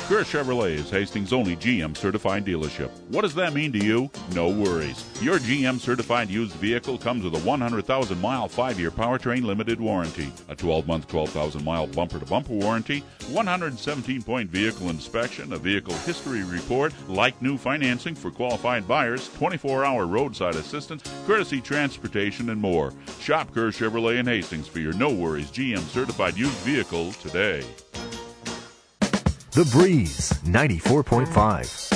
Kerr Chevrolet is Hastings' only GM certified dealership. What does that mean to you? No worries. Your GM certified used vehicle comes with a 100,000-mile 5-year powertrain limited warranty, a 12-month 12,000-mile bumper-to-bumper warranty, 117-point vehicle inspection, a vehicle history report, like new financing for qualified buyers, 24-hour roadside assistance, courtesy transportation, and more. Shop Kerr Chevrolet in Hastings for your no worries GM certified used vehicle today. The Breeze 94.5.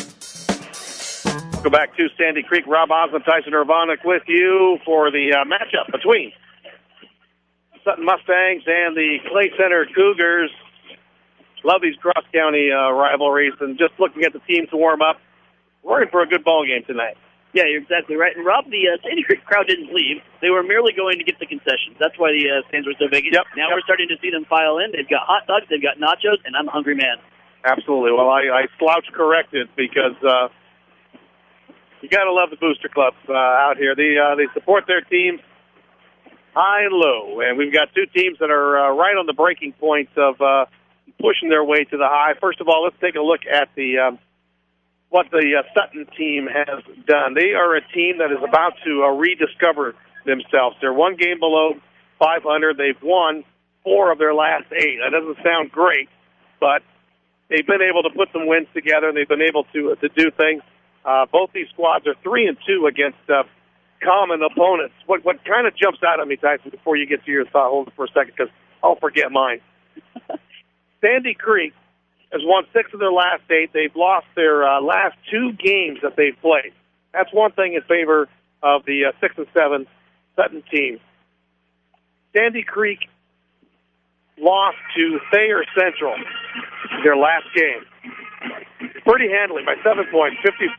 Go back to Sandy Creek. Rob Osmond, Tyson Urbanek with you for the matchup between Sutton Mustangs and the Clay Center Cougars. Love these cross-county rivalries, and just looking at the teams to warm up, we're in for a good ball game tonight. Yeah, you're exactly right. And Rob, the Sandy Creek crowd didn't leave. They were merely going to get the concessions. That's why the stands were so big. Now we're starting to see them file in. They've got hot dogs, they've got nachos, and I'm a hungry man. Absolutely. Well, I slouch corrected because you got to love the booster clubs out here. They support their teams high and low, and we've got two teams that are right on the breaking point of pushing their way to the high. First of all, let's take a look at the what the Sutton team has done. They are a team that is about to rediscover themselves. They're one game below 500. They've won 4 of their last 8. That doesn't sound great, but they've been able to put some wins together, and they've been able to do things. Both these squads are 3-2 against common opponents. What kind of jumps out at me, Tyson, before you get to your thought, hold it for a second, because I'll forget mine. Sandy Creek has won 6 of their last 8. They've lost their last 2 games that they've played. That's one thing in favor of the 6 and 7 Sutton team. Sandy Creek lost to Thayer Central their last game. Pretty handily by 7 points,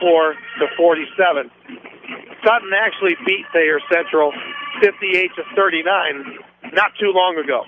54-47. Sutton actually beat Thayer Central 58-39 not too long ago.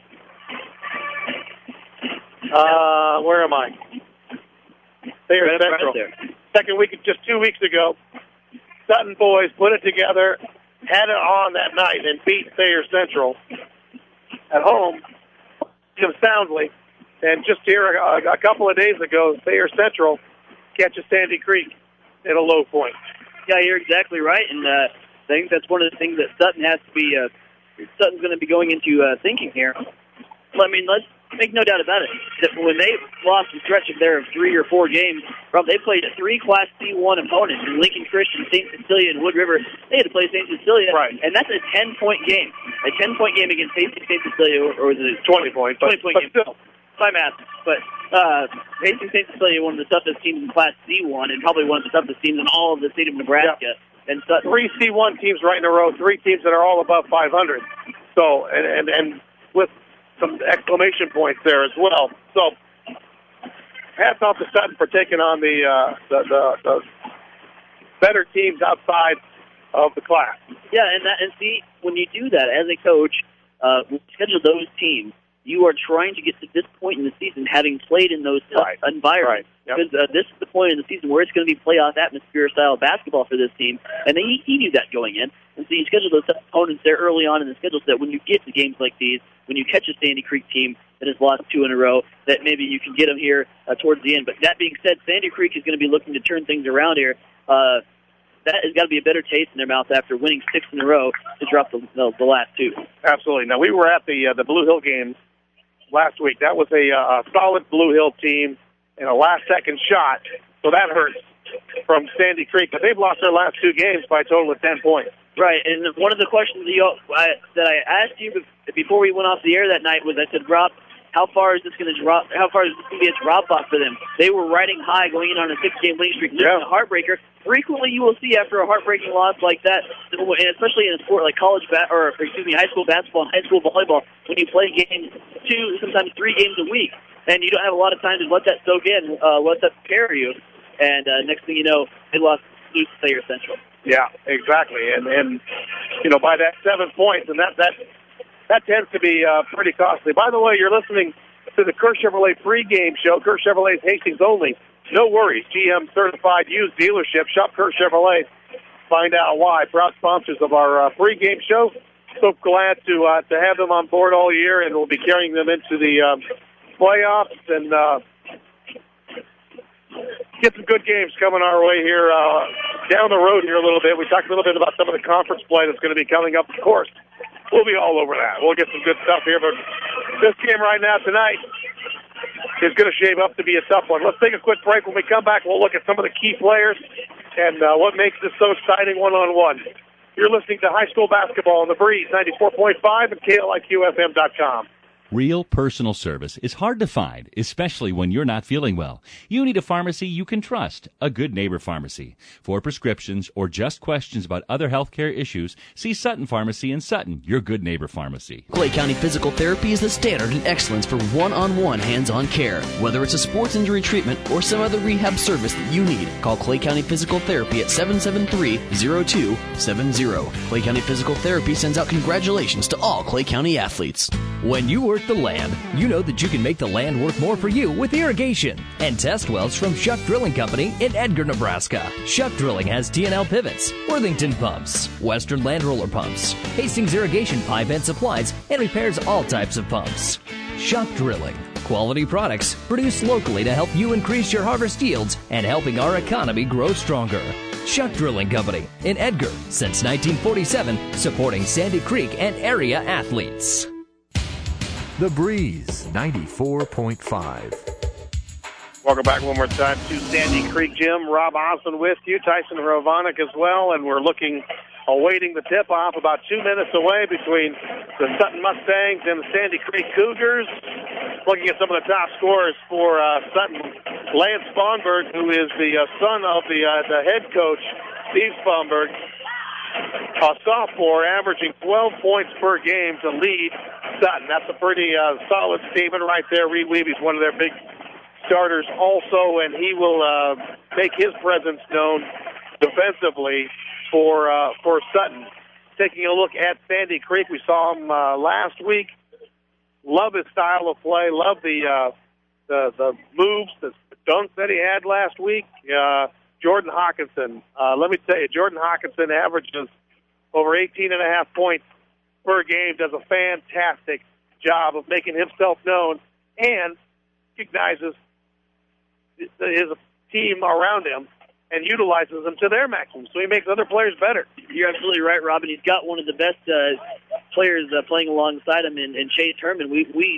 Where am I? Thayer Central. Right second week, just 2 weeks ago, Sutton boys put it together, had it on that night, and beat Thayer Central at home soundly. And just here a couple of days ago, Thayer Central catches Sandy Creek at a low point. Yeah, you're exactly right, and I think that's one of the things that Sutton has to be. Sutton's going to be going into thinking here. I mean, let's make no doubt about it that when they lost a stretch of their 3 or 4 games, Rob, they played 3 Class C1 opponents in Lincoln Christian, St. Cecilia, and Wood River. They had to play St. Cecilia, right? And that's a 10-point game. A 10-point game against St. Cecilia, or was it 20 points? 20-point game. Still. By math, but Hastings St. Cecilia, one of the toughest teams in Class C1, and probably one of the toughest teams in all of the state of Nebraska. Yeah. And Sutton, 3 C1 teams right in a row, 3 teams that are all above 500. So, and with some exclamation points there as well. So, hats off to Sutton for taking on the better teams outside of the class. Yeah, and see, when you do that as a coach, schedule those teams. You are trying to get to this point in the season, having played in those tough environments. Right. Yep. Because this is the point in the season where it's going to be playoff atmosphere style basketball for this team, and he knew that going in. And so you schedule those tough opponents there early on in the schedule, so that when you get to games like these, when you catch a Sandy Creek team that has lost 2 in a row, that maybe you can get them here towards the end. But that being said, Sandy Creek is going to be looking to turn things around here. That has got to be a better taste in their mouth after winning 6 in a row to drop the last 2. Absolutely. Now, we were at the Blue Hill games last week. That was a solid Blue Hill team and a last-second shot, so that hurts from Sandy Creek. But they've lost their last 2 games by a total of 10 points. Right, and one of the questions that I asked you before we went off the air that night was, I said, Rob, how far is this going to drop? How far is this going to be a drop-off for them? They were riding high going in on a 6-game winning streak, losing a heartbreaker. Frequently you will see after a heartbreaking loss like that, and especially in a sport like high school basketball and high school volleyball, when you play games 2, sometimes 3 games a week, and you don't have a lot of time to let that soak in, let that prepare you. And next thing you know, they lose to Thayer Central. Yeah, exactly. And you know, by that 7 points, and that tends to be pretty costly. By the way, you're listening to the Kerr Chevrolet pregame show. Kerr Chevrolet's Hastings only. No worries. GM certified used dealership. Shop Kerr Chevrolet. Find out why. Proud sponsors of our pregame show. So glad to have them on board all year, and we'll be carrying them into the playoffs. And get some good games coming our way here down the road here a little bit. We talked a little bit about some of the conference play that's going to be coming up. Of course, we'll be all over that. We'll get some good stuff here, but this game right now tonight is going to shape up to be a tough one. Let's take a quick break. When we come back, we'll look at some of the key players and what makes this so exciting one-on-one. You're listening to high school basketball on the Breeze 94.5 and KLIQFM.com. Real personal service is hard to find, especially when you're not feeling well. You need a pharmacy you can trust, a Good Neighbor Pharmacy. For prescriptions or just questions about other healthcare issues, see Sutton Pharmacy in Sutton, your Good Neighbor Pharmacy. Clay County Physical Therapy is the standard in excellence for one-on-one hands-on care. Whether it's a sports injury treatment or some other rehab service that you need, call Clay County Physical Therapy at 773-0270. Clay County Physical Therapy sends out congratulations to all Clay County athletes. When you work the land, you know that you can make the land work more for you with irrigation and test wells from Shuck Drilling Company in Edgar, Nebraska. Shuck Drilling has T&L pivots, Worthington pumps, Western Land Roller pumps, Hastings irrigation pipe and supplies, and repairs all types of pumps. Shuck Drilling. Quality products produced locally to help you increase your harvest yields and helping our economy grow stronger. Shuck Drilling Company in Edgar since 1947, supporting Sandy Creek and area athletes. The Breeze 94.5. Welcome back one more time to Sandy Creek Gym. Rob Osmond with you, Tyson Rovonic as well, and we're awaiting the tip-off about 2 minutes away between the Sutton Mustangs and the Sandy Creek Cougars. Looking at some of the top scorers for Sutton, Lance Sponberg, who is the son of the head coach, Steve Sponberg, a sophomore, averaging 12 points per game to lead Sutton. That's a pretty solid statement right there. Reed Weavy's one of their big starters also, and he will make his presence known defensively for Sutton. Taking a look at Sandy Creek, we saw him last week. Love his style of play. Love the moves, the dunk that he had last week. Jordan Hawkinson. Let me tell you, Jordan Hawkinson averages over 18.5 points per game, does a fantastic job of making himself known and recognizes his team around him and utilizes them to their maximum. So he makes other players better. You're absolutely right, Robin. He's got one of the best players playing alongside him in Chase Herman. He's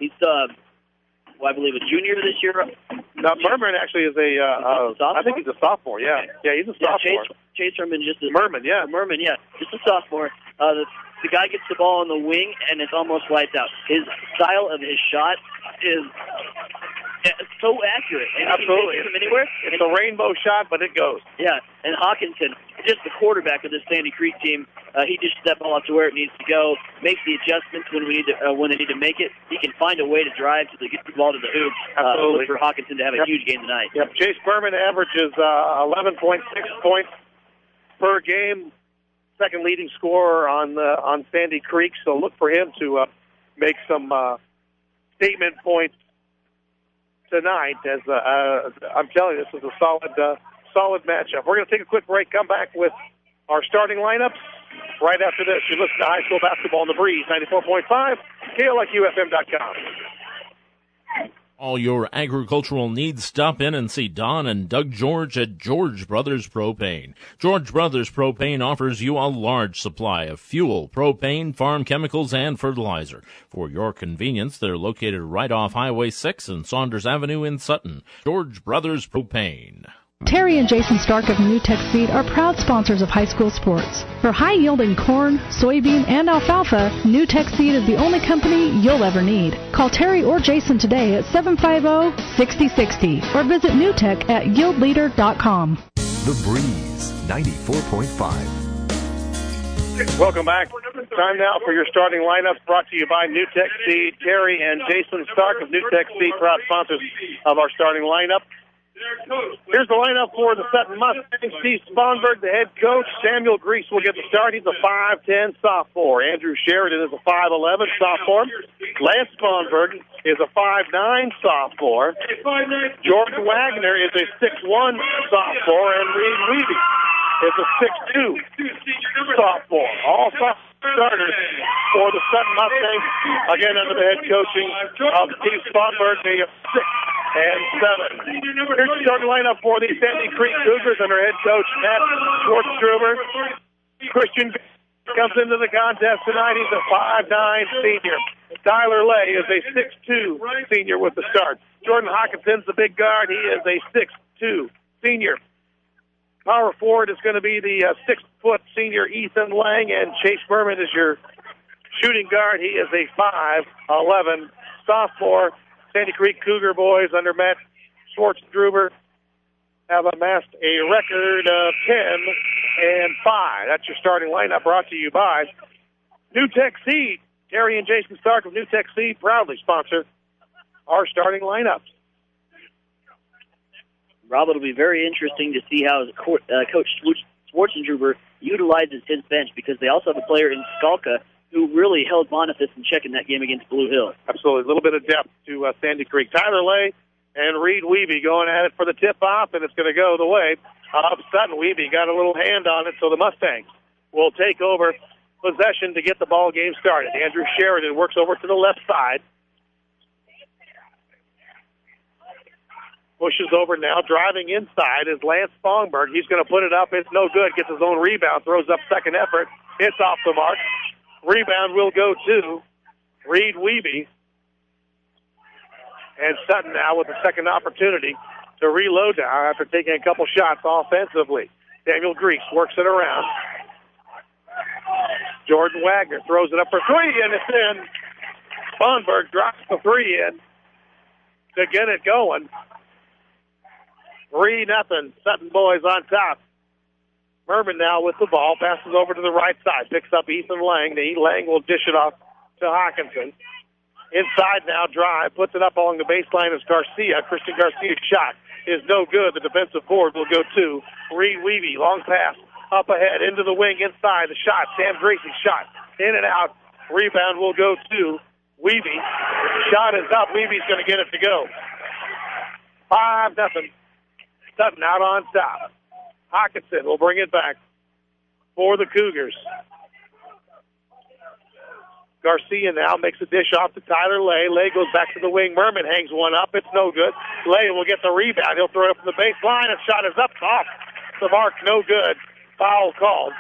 I believe a junior this year. Now, Merman actually is I think he's a sophomore. Yeah, he's a sophomore. Chase Herman, just a Merman, yeah, just a sophomore. The guy gets the ball on the wing, and it's almost lights out. His style of his shot is so accurate. And absolutely, he can hit from anywhere. It's a rainbow shot, but it goes. Yeah, and Hawkinson, just the quarterback of this Sandy Creek team, he just steps the ball out to where it needs to go, makes the adjustments when they need to make it. He can find a way to drive to get the ball to the hoop. Absolutely, for Hawkinson to have a huge game tonight. Yep. Chase Berman averages 11.6 points per game. Second leading scorer on Sandy Creek, so look for him to make some statement points tonight. As I'm telling you, this is a solid matchup. We're going to take a quick break. Come back with our starting lineups right after this. You listen to high school basketball on the Breeze 94.5, KLIQFM.com. All your agricultural needs, stop in and see Don and Doug George at George Brothers Propane. George Brothers Propane offers you a large supply of fuel, propane, farm chemicals, and fertilizer. For your convenience, they're located right off Highway 6 and Saunders Avenue in Sutton. George Brothers Propane. Terry and Jason Stark of NewTek Seed are proud sponsors of high school sports. For high-yielding corn, soybean, and alfalfa, NewTek Seed is the only company you'll ever need. Call Terry or Jason today at 750-6060 or visit NewTek at yieldleader.com. The Breeze 94.5. Welcome back. Time now for your starting lineups brought to you by NewTek Seed. Terry and Jason Stark of NewTek Seed, proud sponsors of our starting lineup. Here's the lineup for the Sutton Mustangs. Steve Sponberg, the head coach. Samuel Grease will get the start. He's a 5'10 sophomore. Andrew Sheridan is a 5'11 sophomore. Lance Sponberg is a 5'9 sophomore. Jordan Wagner is a 6'1 sophomore. And Reed Weavy is a 6'2 sophomore. All starters for the Sutton Mustangs, again under the head coaching of Steve Sponberg. They have 6 and 7. Here's the starting lineup for the Sandy Creek Cougars under head coach Matt Schwartz-Gruber. Christian comes into the contest tonight. He's a 5'9" senior. Tyler Lay is a 6'2" senior with the start. Jordan Hawkinson's the big guard. He is a 6'2" senior. Power forward is going to be the 6-foot senior Ethan Lang, and Chase Berman is your shooting guard. He is a 5'11" sophomore. Sandy Creek Cougar boys under Matt Schwartz-Gruber have amassed a record of 10-5. That's your starting lineup, brought to you by New Tech Seed. Terry and Jason Stark of New Tech Seed proudly sponsor our starting lineups. Rob, it'll be very interesting to see how Coach Schwartz-Gruber utilizes his bench, because they also have a player in Skalka who really held Boniface in check in that game against Blue Hill. Absolutely. A little bit of depth to Sandy Creek. Tyler Lay and Reed Weeby going at it for the tip-off, and it's going to go the way of Sutton. Weeby got a little hand on it, so the Mustangs will take over possession to get the ball game started. Andrew Sheridan works over to the left side. Pushes over now, driving inside is Lance Fongberg. He's going to put it up. It's no good. Gets his own rebound, throws up second effort. It's off the mark. Rebound will go to Reed Weeby. And Sutton now with a second opportunity to reload now after taking a couple shots offensively. Daniel Grease works it around. Jordan Wagner throws it up for three, and it's in. Fongberg drops the three in to get it going. 3-0. Sutton boys on top. Merman now with the ball, passes over to the right side, picks up Ethan Lang. Lang will dish it off to Hawkinson. Inside now, drive, puts it up along the baseline is Garcia. Christian Garcia's shot is no good. The defensive board will go to Reed Weeby. Long pass up ahead into the wing inside. The shot, Sam Gracie's shot, in and out. Rebound will go to Weeby. Shot is up. Weeby's going to get it to go. 5-0. Sutton out on top. Hawkinson will bring it back for the Cougars. Garcia now makes a dish off to Tyler Lay. Lay goes back to the wing. Merman hangs one up. It's no good. Lay will get the rebound. He'll throw it up from the baseline. A shot is up, off the mark. No good. Foul called.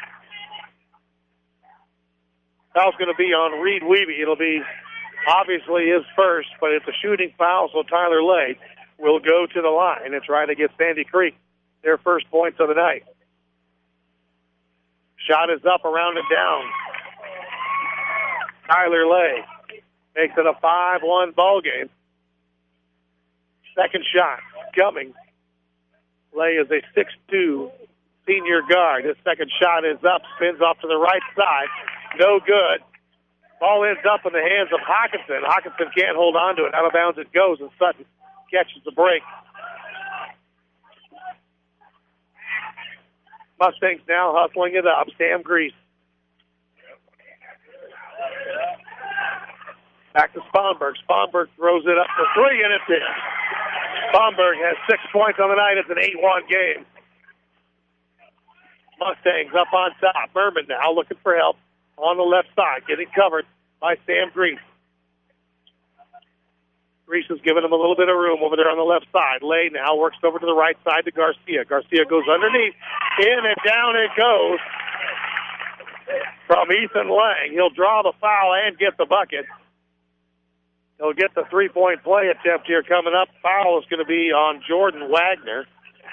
Foul's going to be on Reed Weeby. It'll be obviously his first, but it's a shooting foul, so Tyler Lay will go to the line and try to get Sandy Creek their first points of the night. Shot is up, around and down. Tyler Lay makes it a 5-1 ball game. Second shot coming. Lay is a 6'2" senior guard. His second shot is up, spins off to the right side. No good. Ball ends up in the hands of Hawkinson. Hawkinson can't hold on to it. Out of bounds it goes, and Sutton catches the break. Mustangs now hustling it up. Sam Grease. Back to Sponberg. Sponberg throws it up for three, and it's in. Sponberg has 6 points on the night. It's an 8-1 game. Mustangs up on top. Merman now looking for help on the left side, getting covered by Sam Grease. Grease is giving him a little bit of room over there on the left side. Lay now works over to the right side to Garcia. Garcia goes underneath. In and down it goes from Ethan Lang. He'll draw the foul and get the bucket. He'll get the three-point play attempt here coming up. Foul is going to be on Jordan Wagner.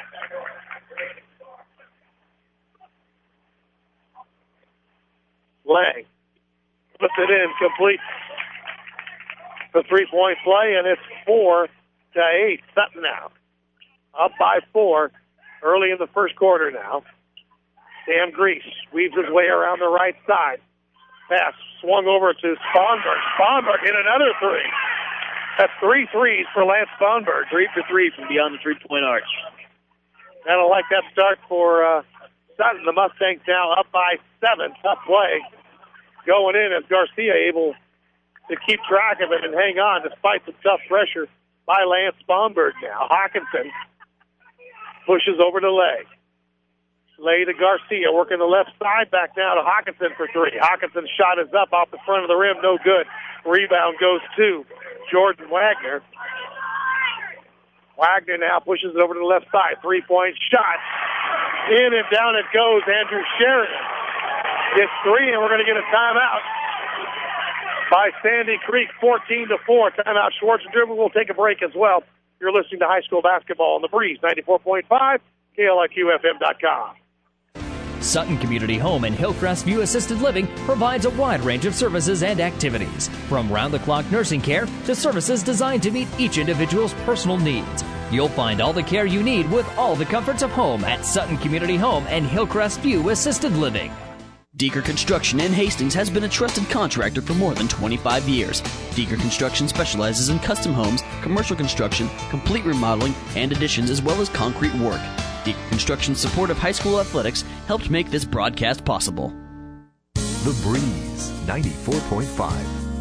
Lang puts it in, complete the three-point play, and it's 4-8. Sutton now up by 4 early in the first quarter now. Sam Grease weaves his way around the right side. Pass swung over to Sponberg. Sponberg hit another three. That's 3 threes for Lance Sponberg. 3 for 3 from beyond the three-point arch. I don't like that start for Sutton. The Mustangs now up by 7. Tough play going in as Garcia able to keep track of it and hang on despite the tough pressure by Lance Sponberg now. Hawkinson pushes over to Lay. Lay to Garcia, working the left side, back now to Hawkinson for 3. Hawkinson's shot is up off the front of the rim, no good. Rebound goes to Jordan Wagner. Wagner now pushes it over to the left side. 3-point shot. In and down it goes. Andrew Sheridan gets 3, and we're going to get a timeout by Sandy Creek, 14-4. Timeout. Schwartz and Dribble will take a break as well. You're listening to high school basketball on the Breeze, 94.5, KLIQFM.com. Sutton Community Home and Hillcrest View Assisted Living provides a wide range of services and activities, from round-the-clock nursing care to services designed to meet each individual's personal needs. You'll find all the care you need with all the comforts of home at Sutton Community Home and Hillcrest View Assisted Living. Deeker Construction in Hastings has been a trusted contractor for more than 25 years. Deeker Construction specializes in custom homes, commercial construction, complete remodeling, and additions, as well as concrete work. Deeker Construction's support of high school athletics helped make this broadcast possible. The Breeze 94.5.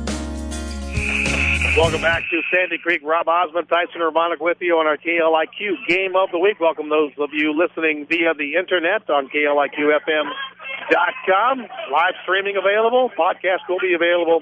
Welcome back to Sandy Creek. Rob Osmond, Tyson Urbanic with you on our KLIQ Game of the Week. Welcome those of you listening via the internet on KLIQFM.com. Live streaming available. Podcast will be available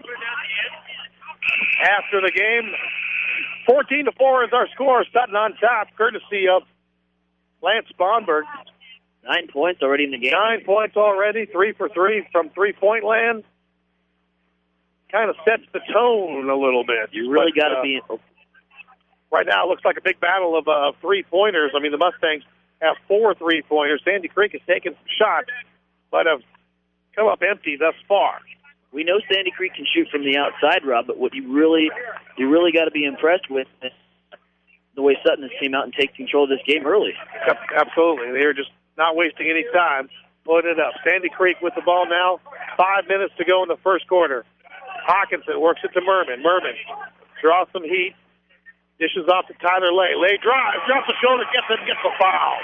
after the game. 14-4 is our score. Sutton on top, courtesy of Lance Sponberg. 9 points already in the game. 9 points already. 3 for 3 from three-point land. Kind of sets the tone a little bit. You really got to be... Right now, it looks like a big battle of three-pointers. I mean, the Mustangs have 4 three-pointers. Sandy Creek has taken some shots, but have come up empty thus far. We know Sandy Creek can shoot from the outside, Rob, but what you really got to be impressed with is the way Sutton has came out and taken control of this game early. Absolutely. They're just not wasting any time putting it up. Sandy Creek with the ball now. 5 minutes to go in the first quarter. Hawkinson works it to Merman. Merman draws some heat. Dishes off to Tyler Lay. Lay drives, drops the shoulder, gets it, gets the foul.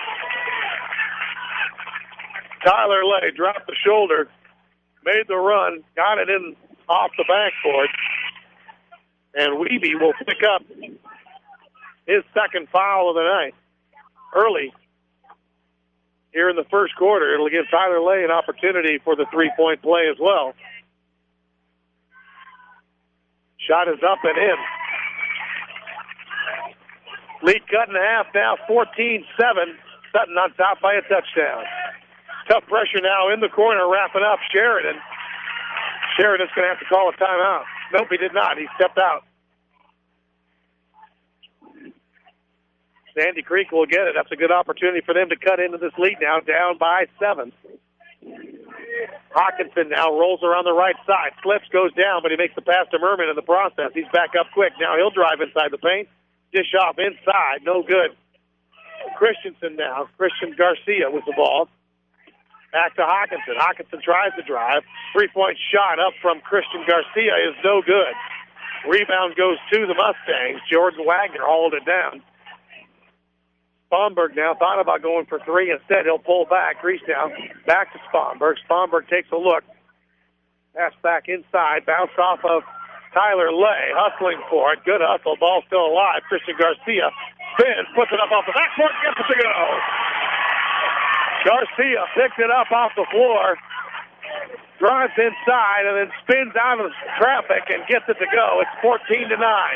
Tyler Lay dropped the shoulder, made the run, got it in off the backboard, and Wiebe will pick up his second foul of the night early here in the first quarter. It'll give Tyler Lay an opportunity for the three-point play as well. Shot is up and in. Lead cut in half now, 14-7. Sutton on top by a touchdown. Tough pressure now in the corner, wrapping up Sheridan. Sheridan's going to have to call a timeout. Nope, he did not. He stepped out. Sandy Creek will get it. That's a good opportunity for them to cut into this lead now, down by 7. Hawkinson now rolls around the right side. Slips, goes down, but he makes the pass to Merman in the process. He's back up quick. Now he'll drive inside the paint. Dish off inside. No good. Christensen now. Christian Garcia with the ball. Back to Hawkinson. Hawkinson tries to drive. 3-point shot up from Christian Garcia is no good. Rebound goes to the Mustangs. Jordan Wagner hauled it down. Sponberg now thought about going for 3. Instead, he'll pull back. Grease down. Back to Sponberg. Sponberg takes a look. Pass back inside. Bounce off of Tyler Lay. Hustling for it. Good hustle. Ball still alive. Christian Garcia spins. Puts it up off the backboard. Gets it to go. Garcia picks it up off the floor. Drives inside and then spins out of traffic and gets it to go. It's 14-9.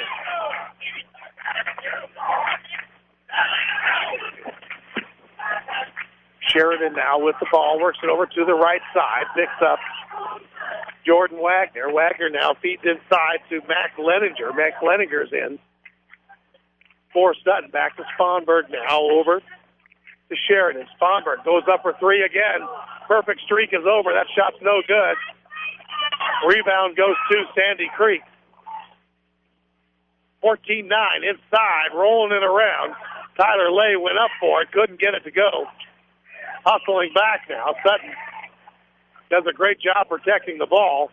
Sheridan now with the ball, works it over to the right side, picks up Jordan Wagner. Wagner now feeds inside to Max Leninger. Max Leninger's in for Sutton. Back to Sponberg now, over to Sheridan. Sponberg goes up for 3 again. Perfect streak is over. That shot's no good. Rebound goes to Sandy Creek. 14-9 inside, rolling it around. Tyler Lay went up for it, couldn't get it to go. Hustling back now. Sutton does a great job protecting the ball.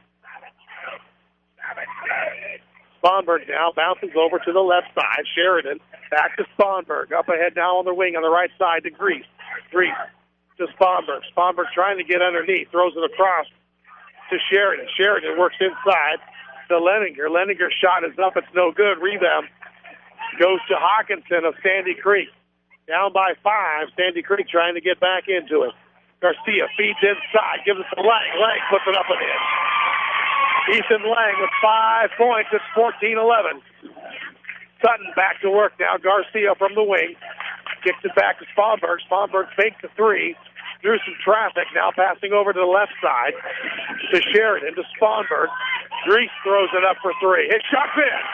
Sponberg now bounces over to the left side. Sheridan back to Sponberg. Up ahead now on the wing on the right side to Grease. Grease to Sponberg. Sponberg trying to get underneath. Throws it across to Sheridan. Sheridan works inside to Leninger. Leninger's shot is up. It's no good. Rebound goes to Hawkinson of Sandy Creek. Down by 5. Sandy Creek trying to get back into it. Garcia feeds inside. Gives it to Lang. Lang puts it up and in. Ethan Lang with 5 points. It's 14-11. Sutton back to work now. Garcia from the wing. Kicks it back to Sponberg. Sponberg fakes the three. Through some traffic. Now passing over to the left side to Sheridan, to Sponberg. Grease throws it up for three. Hit shot in.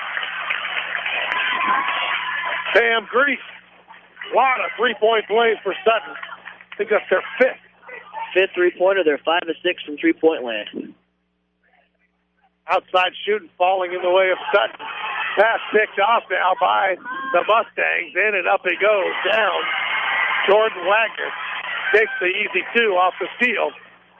Sam Grease. A lot of three-point plays for Sutton. I think that's their fifth. Fifth three-pointer. They're 5 of 6 from three-point land. Outside shooting falling in the way of Sutton. Pass picked off now by the Mustangs. In and up he goes. Down. Jordan Wagner takes the easy two off the steal.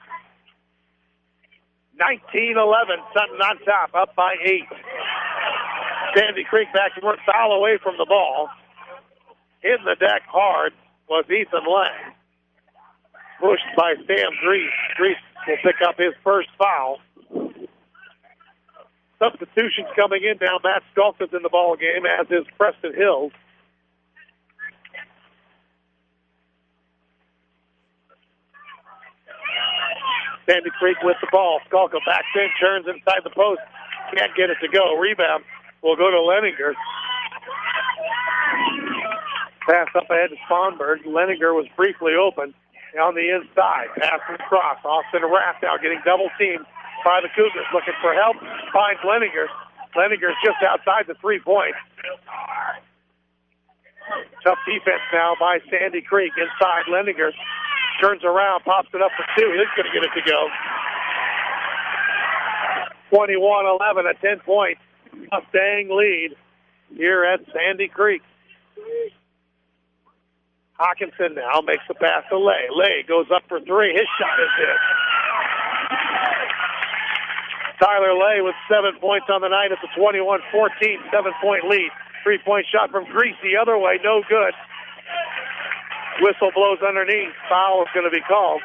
19-11. Sutton on top. Up by 8. Sandy Creek back to work. Foul away from the ball. In the deck hard was Ethan Lang. Pushed by Sam Grease. Grease will pick up his first foul. Substitutions coming in now. Matt Skalka's in the ball game, as is Preston Hills. Sandy Creek with the ball. Skalka backs in, turns inside the post. Can't get it to go. Rebound will go to Leninger. Pass up ahead to Sponberg. Leninger was briefly open on the inside. Pass across. Austin Rath now getting double teamed by the Cougars. Looking for help. Finds Leninger. Leninger's just outside the 3-point. Tough defense now by Sandy Creek. Inside, Leninger turns around, pops it up for two. He's going to get it to go. 21-11, a 10-point Mustang lead here at Sandy Creek. Hawkinson now makes the pass to Lay. Lay goes up for three. His shot is hit. Tyler Lay with 7 points on the night at the 21-14, 7-point lead. 3-point shot from Grease the other way, no good. Whistle blows underneath. Foul is going to be called.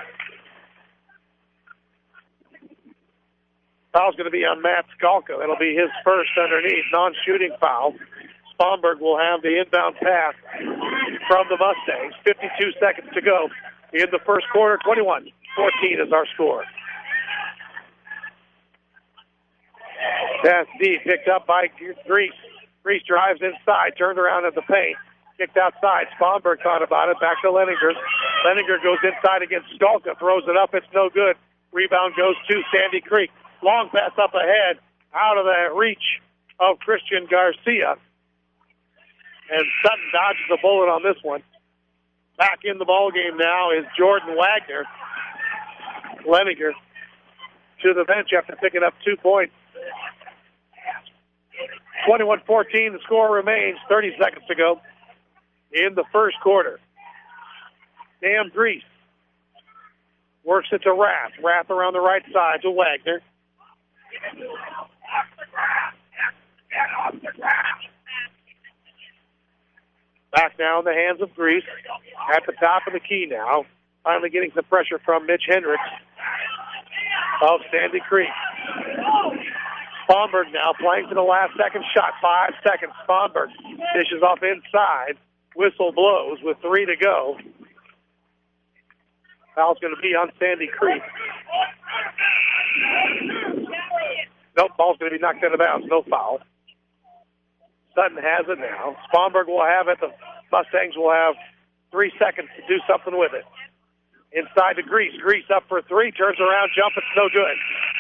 Foul's going to be on Matt Skalka. That'll be his first underneath. Non-shooting foul. Sponberg will have the inbound pass from the Mustangs. 52 seconds to go in the first quarter. 21-14 is our score. Pass D picked up by Grease. Grease drives inside, turned around at the paint. Kicked outside. Sponberg thought about it. Back to Leninger. Leninger goes inside against Skalka. Throws it up. It's no good. Rebound goes to Sandy Creek. Long pass up ahead. Out of the reach of Christian Garcia. And Sutton dodges the bullet on this one. Back in the ballgame now is Jordan Wagner. Leninger to the bench after picking up 2 points. 21-14, the score remains. 30 seconds to go in the first quarter. Sam Grease works it to Rath. Rath around the right side to Wagner. Back now in the hands of Grease. At the top of the key now. Finally getting some pressure from Mitch Hendricks of Sandy Creek. Sponberg now playing for the last second shot. 5 seconds. Sponberg dishes off inside. Whistle blows with 3 to go. Foul's going to be on Sandy Creek. Nope, ball's going to be knocked out of bounds. No foul. Sutton has it now. Sponberg will have it. The Mustangs will have 3 seconds to do something with it. Inside to Grease. Grease up for 3. Turns around, jump. It's no good.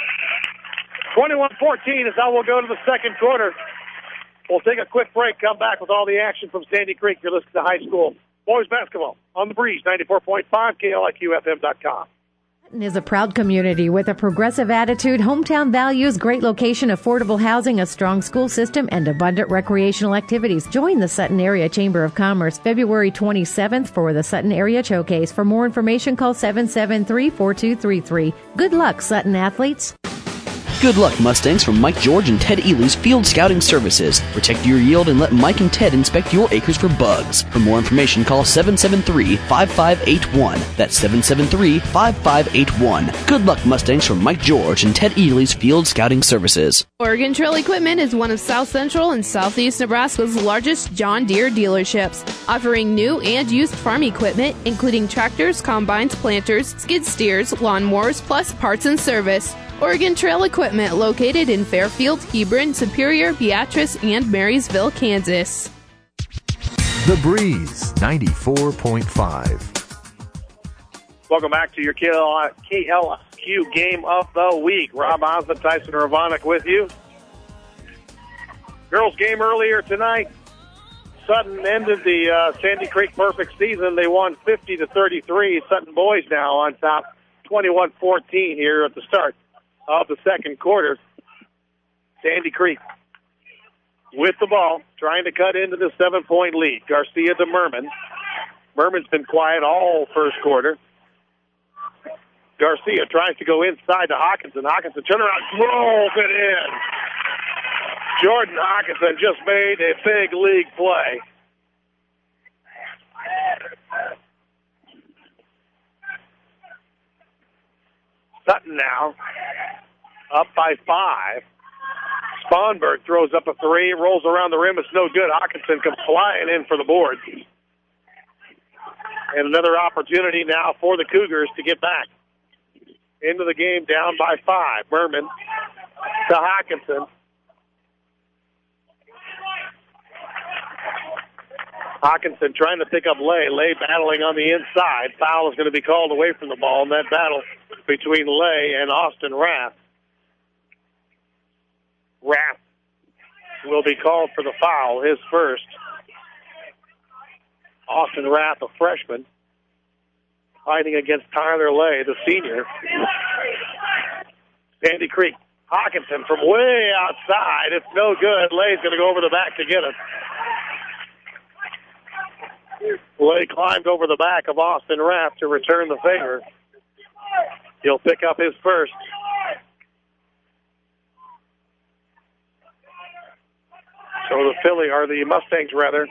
21-14 is how we'll go to the second quarter. We'll take a quick break, come back with all the action from Sandy Creek. You're listening to high school boys basketball on the Breeze, 94.5, KLIQFM.com. Sutton is a proud community with a progressive attitude, hometown values, great location, affordable housing, a strong school system, and abundant recreational activities. Join the Sutton Area Chamber of Commerce February 27th for the Sutton Area Showcase. For more information, call 773-4233. Good luck, Sutton athletes. Good luck, Mustangs, from Mike George and Ted Ely's Field Scouting Services. Protect your yield and let Mike and Ted inspect your acres for bugs. For more information, call 773-5581. That's 773-5581. Good luck, Mustangs, from Mike George and Ted Ely's Field Scouting Services. Oregon Trail Equipment is one of South Central and Southeast Nebraska's largest John Deere dealerships, offering new and used farm equipment, including tractors, combines, planters, skid steers, lawnmowers, plus parts and service. Oregon Trail Equipment, located in Fairfield, Hebron, Superior, Beatrice, and Marysville, Kansas. The Breeze 94.5. Welcome back to your KLSQ Game of the Week. Rob Osmond, Tyson Ravonic with you. Girls game earlier tonight. Sutton ended the Sandy Creek perfect season. They won 50-33. Sutton boys now on top, 21-14 here at the start of the second quarter. Sandy Creek with the ball, trying to cut into the 7-point lead. Garcia to Merman. Merman's been quiet all first quarter. Garcia tries to go inside to Hawkinson. Hawkinson turn around, rolls it in. Jordan Hawkinson just made a big league play. Sutton now up by 5. Sponberg throws up a 3, rolls around the rim. It's no good. Hawkinson comes flying in for the board. And another opportunity now for the Cougars to get back into the game, down by 5. Merman to Hawkinson. Hawkinson trying to pick up Lay. Lay battling on the inside. Foul is going to be called away from the ball in that battle between Lay and Austin Rath. Rath will be called for the foul, his first. Austin Rath, a freshman, fighting against Tyler Lay, the senior. Sandy Creek. Hawkinson from way outside. It's no good. Lay's going to go over the back to get it. Lay climbed over the back of Austin Rath to return the favor. He'll pick up his first. So the Mustangs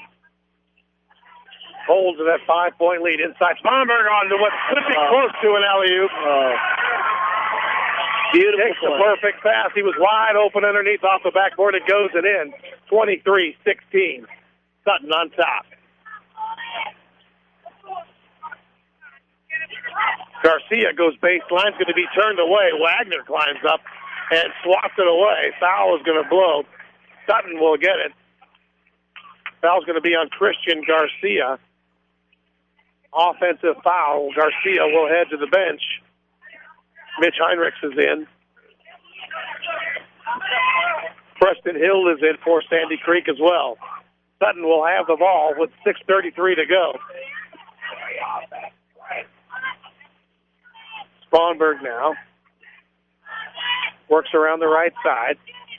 holds to that 5-point lead inside. Sponberg on to what could be close to an alley-oop. Beautiful. Takes the perfect pass. He was wide open underneath off the backboard. It goes and in. 23-16. Sutton on top. Garcia goes baseline, going to be turned away. Wagner climbs up and swats it away. Foul is going to blow. Sutton will get it. Foul's going to be on Christian Garcia. Offensive foul. Garcia will head to the bench. Mitch Heinrichs is in. Preston Hill is in for Sandy Creek as well. Sutton will have the ball with 6:33 to go. Sponberg now works around the right side.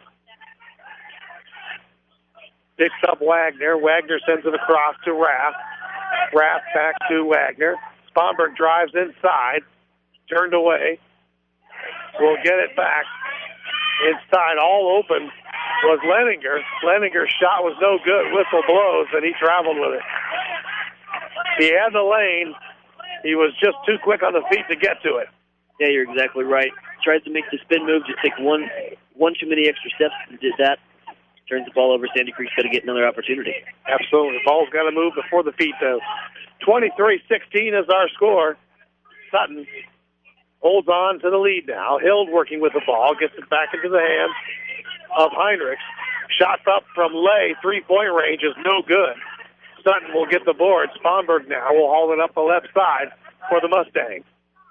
Picks up Wagner. Wagner sends it across to Rath. Rath back to Wagner. Sponberg drives inside. Turned away. Will get it back. Inside, all open, was Leninger. Leninger's shot was no good. Whistle blows, and he traveled with it. He had the lane. He was just too quick on the feet to get to it. Yeah, you're exactly right. Tries to make the spin move, just take one too many extra steps and did that. Turns the ball over. Sandy Creek's got to get another opportunity. Absolutely. The ball's got to move before the feet does. 23-16 is our score. Sutton holds on to the lead now. Hild working with the ball, gets it back into the hands of Heinrichs. Shots up from Lay, 3-point range is no good. Sutton will get the board. Sponberg now will haul it up the left side for the Mustangs.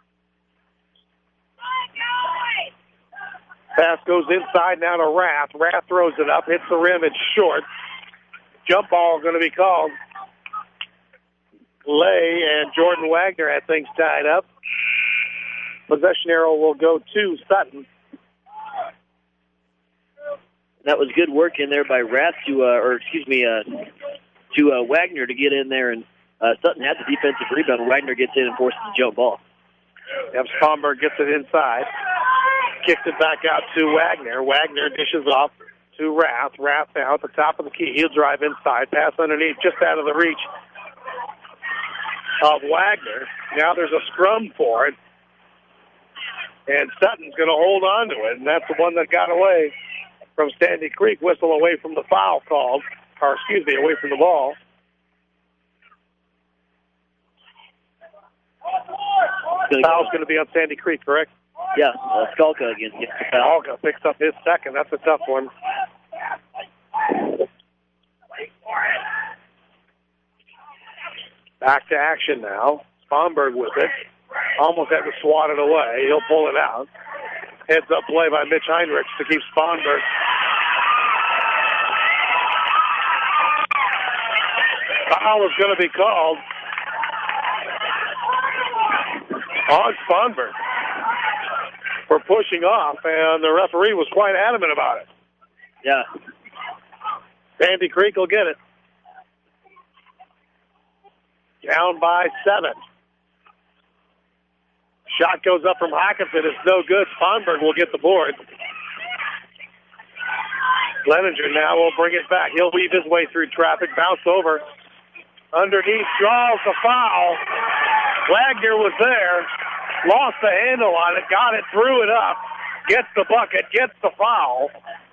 Pass goes inside now to Rath. Rath throws it up, hits the rim, it's short. Jump ball going to be called. Lay and Jordan Wagner had things tied up. Possession arrow will go to Sutton. That was good work in there by Rath to Wagner to get in there, and Sutton had the defensive rebound. Wagner gets in and forces the jump ball. Yep, Sponberg gets it inside. Kicks it back out to Wagner. Wagner dishes off to Rath. Rath now at the top of the key. He'll drive inside. Pass underneath, just out of the reach of Wagner. Now there's a scrum for it. And Sutton's going to hold on to it. And that's the one that got away from Sandy Creek. Whistle away from the foul called. Away from the ball. Foul's going to be on Sandy Creek, correct? Yeah, Skalka again gets the foul. Skalka picks up his second. That's a tough one. Back to action now. Sponberg with it. Almost had to swat it away. He'll pull it out. Heads up play by Mitch Heinrichs to keep Sponberg. Foul is going to be called on Sponberg for pushing off, and the referee was quite adamant about it. Yeah. Sandy Creek will get it. Down by 7. Shot goes up from Hockenson. It's no good. Sponberg will get the board. Leninger now will bring it back. He'll weave his way through traffic, bounce over. Underneath, draws the foul. Wagner was there, lost the handle on it, got it, threw it up, gets the bucket, gets the foul.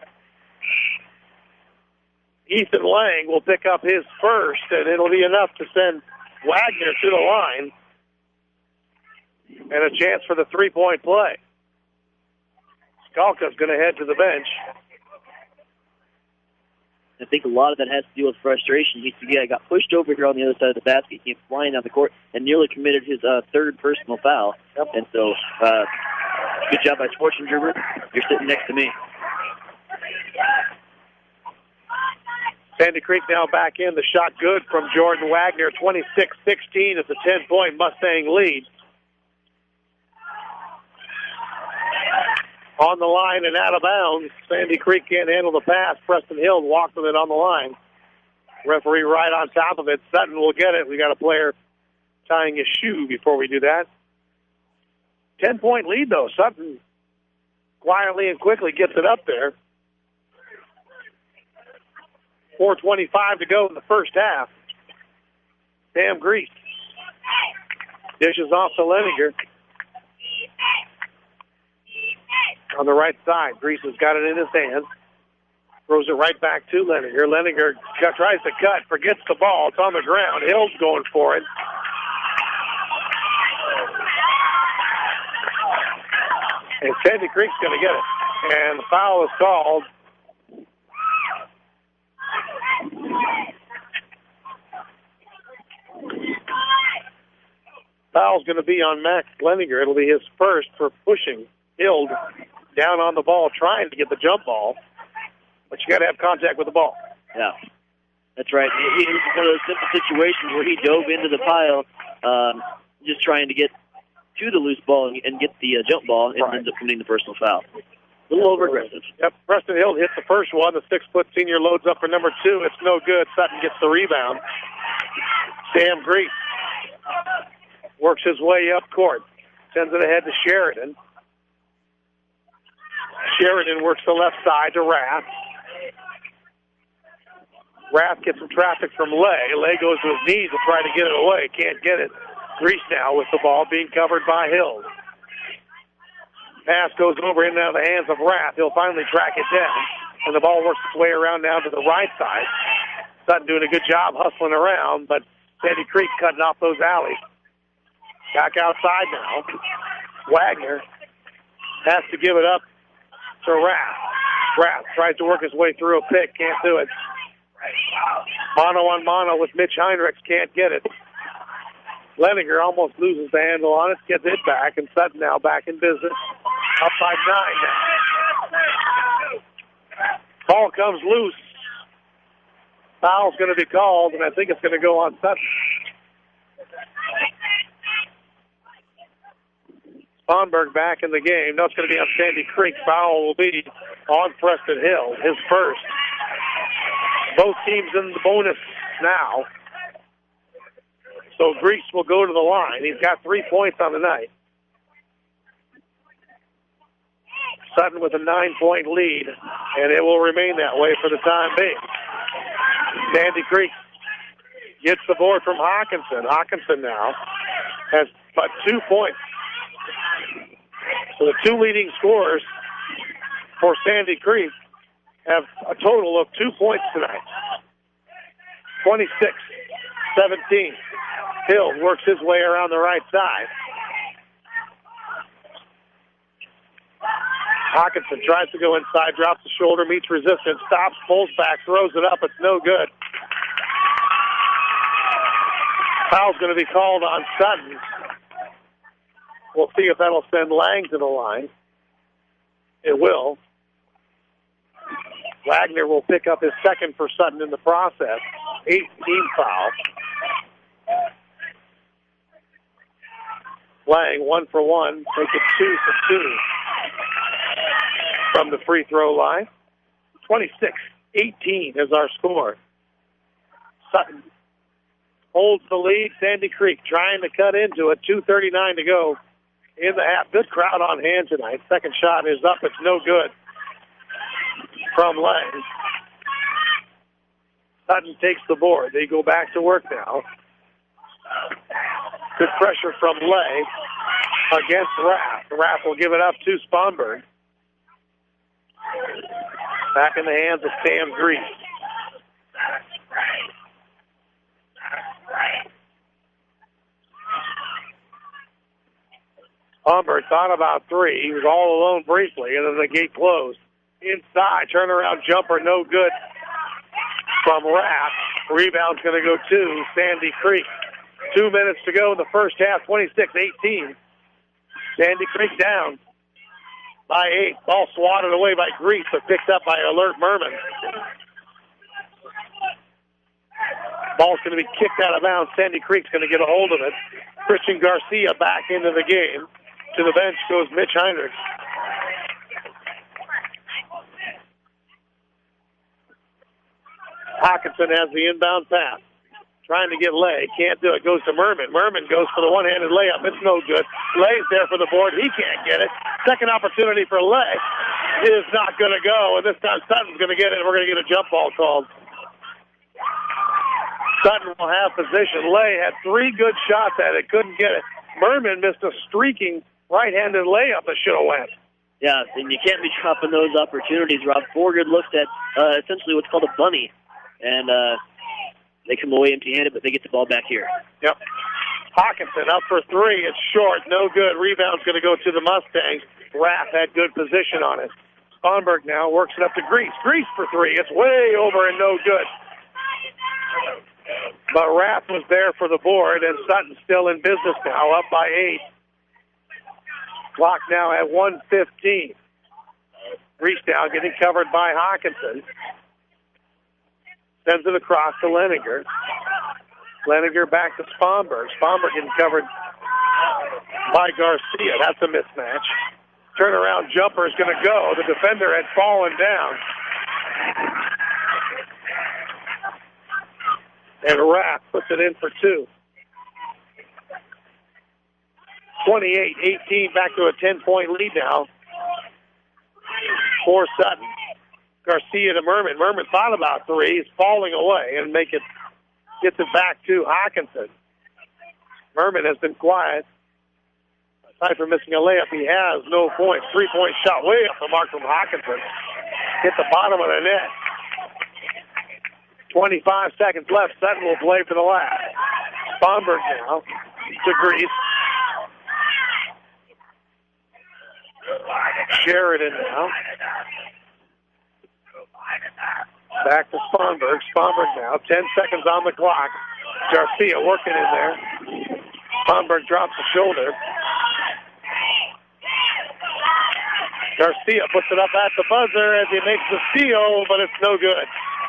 Ethan Lang will pick up his first, and it'll be enough to send Wagner to the line. And a chance for the three-point play. Skalka's going to head to the bench. I think a lot of that has to do with frustration. He got pushed over here on the other side of the basket, came flying down the court, and nearly committed his third personal foul. Yep. And so, good job by Schwarzenberger. You're sitting next to me. Sandy Creek now back in. The shot good from Jordan Wagner. 26-16 is a 10-point Mustang lead. On the line and out of bounds. Sandy Creek can't handle the pass. Preston Hill walked with it on the line. Referee right on top of it. Sutton will get it. We got a player tying his shoe before we do that. 10-point lead, though. Sutton quietly and quickly gets it up there. 4:25 to go in the first half. Sam Grease dishes off to Leninger. On the right side, Grease has got it in his hand. Throws it right back to Leninger. Leninger tries to cut, forgets the ball. It's on the ground. Hill's going for it. And Sandy Creek's going to get it. And the foul is called. Foul's going to be on Max Leninger. It'll be his first for pushing Hill down on the ball, trying to get the jump ball. But you got to have contact with the ball. Yeah, that's right. It was one of those simple situations where he dove into the pile, just trying to get to the loose ball and get the jump ball, and ends up committing the personal foul. A little over-aggressive. Yep, Preston Hill hits the first one. The 6-foot senior loads up for number 2. It's no good. Sutton gets the rebound. Sam Grease works his way up court. Sends it ahead to Sheridan. Sheridan works the left side to Rath. Rath gets some traffic from Lay. Lay goes to his knees to try to get it away. Can't get it. Grease now with the ball being covered by Hill. Pass goes over in and out of the hands of Rath. He'll finally track it down. And the ball works its way around now to the right side. Sutton doing a good job hustling around, but Sandy Creek cutting off those alleys. Back outside now. Wagner has to give it up to Rath. Rath tries to work his way through a pick. Can't do it. Mono on mono with Mitch Heinrichs. Can't get it. Leninger almost loses the handle on it. Gets it back. And Sutton now back in business. Up by 9 now. Ball comes loose. Foul's going to be called, and I think it's going to go on Sutton. Sponberg back in the game. No, it's going to be on Sandy Creek. Foul will be on Preston Hill, his first. Both teams in the bonus now. So Grease will go to the line. He's got 3 points on the night. Sutton with a 9-point lead, and it will remain that way for the time being. Sandy Creek gets the board from Hockenson. Hockenson now has but 2 points. So the 2 leading scorers for Sandy Creek have a total of 2 points tonight. 26-17. Hill works his way around the right side. Hawkinson tries to go inside, drops the shoulder, meets resistance, stops, pulls back, throws it up. It's no good. Foul's going to be called on Sutton. We'll see if that'll send Lang to the line. It will. Wagner will pick up his second for Sutton in the process. 8-team foul. Lang 1 for 1, make it 2 for 2 from the free throw line. 26-18 is our score. Sutton holds the lead. Sandy Creek trying to cut into it. 2:39 to go in the half. Good crowd on hand tonight. Second shot is up. It's no good from Lang. Sutton takes the board. They go back to work now. Good pressure from Lay against Raff. Raff will give it up to Sponberg. Back in the hands of Sam Grease. Sponberg thought about three. He was all alone briefly, and then the gate closed. Inside, turnaround jumper, no good from Raff. Rebound's going to go to Sandy Creek. 2 minutes to go in the first half, 26-18. Sandy Creek down by 8. Ball swatted away by Grease, but picked up by Alert Merman. Ball's going to be kicked out of bounds. Sandy Creek's going to get a hold of it. Christian Garcia back into the game. To the bench goes Mitch Heinrich. Hawkinson has the inbound pass. Trying to get Lay. Can't do it. Goes to Merman. Merman goes for the one-handed layup. It's no good. Lay's there for the board. He can't get it. Second opportunity for Lay is not going to go. And this time Sutton's going to get it. And we're going to get a jump ball called. Sutton will have position. Lay had 3 good shots at it. Couldn't get it. Merman missed a streaking right-handed layup that should have went. Yeah, and you can't be dropping those opportunities, Rob. 4 good looks at essentially what's called a bunny. And they come away empty-handed, but they get the ball back here. Yep. Hawkinson up for 3. It's short. No good. Rebound's going to go to the Mustangs. Raff had good position on it. Sponberg now works it up to Grease. Grease for 3. It's way over and no good. But Raff was there for the board, and Sutton still in business now, up by 8. Clock now at 1:15. Grease now getting covered by Hawkinson. Sends it across to Leninger. Leninger back to Sponberg. Sponberg getting covered by Garcia. That's a mismatch. Turnaround jumper is going to go. The defender had fallen down. And Raff puts it in for 2. 28-18, back to a 10-point lead now for Sutton. Garcia to Merman. Merman thought about 3. He's falling away and gets it back to Hawkinson. Merman has been quiet. Aside from missing a layup, he has no points. 3-point shot way off the mark from Hawkinson. Hit the bottom of the net. 25 seconds left. Sutton will play for the last. Sponberg now to Grease. Sheridan now. Back to Sponberg. Sponberg now. 10 seconds on the clock. Garcia working in there. Sponberg drops the shoulder. Garcia puts it up at the buzzer as he makes the steal, but it's no good.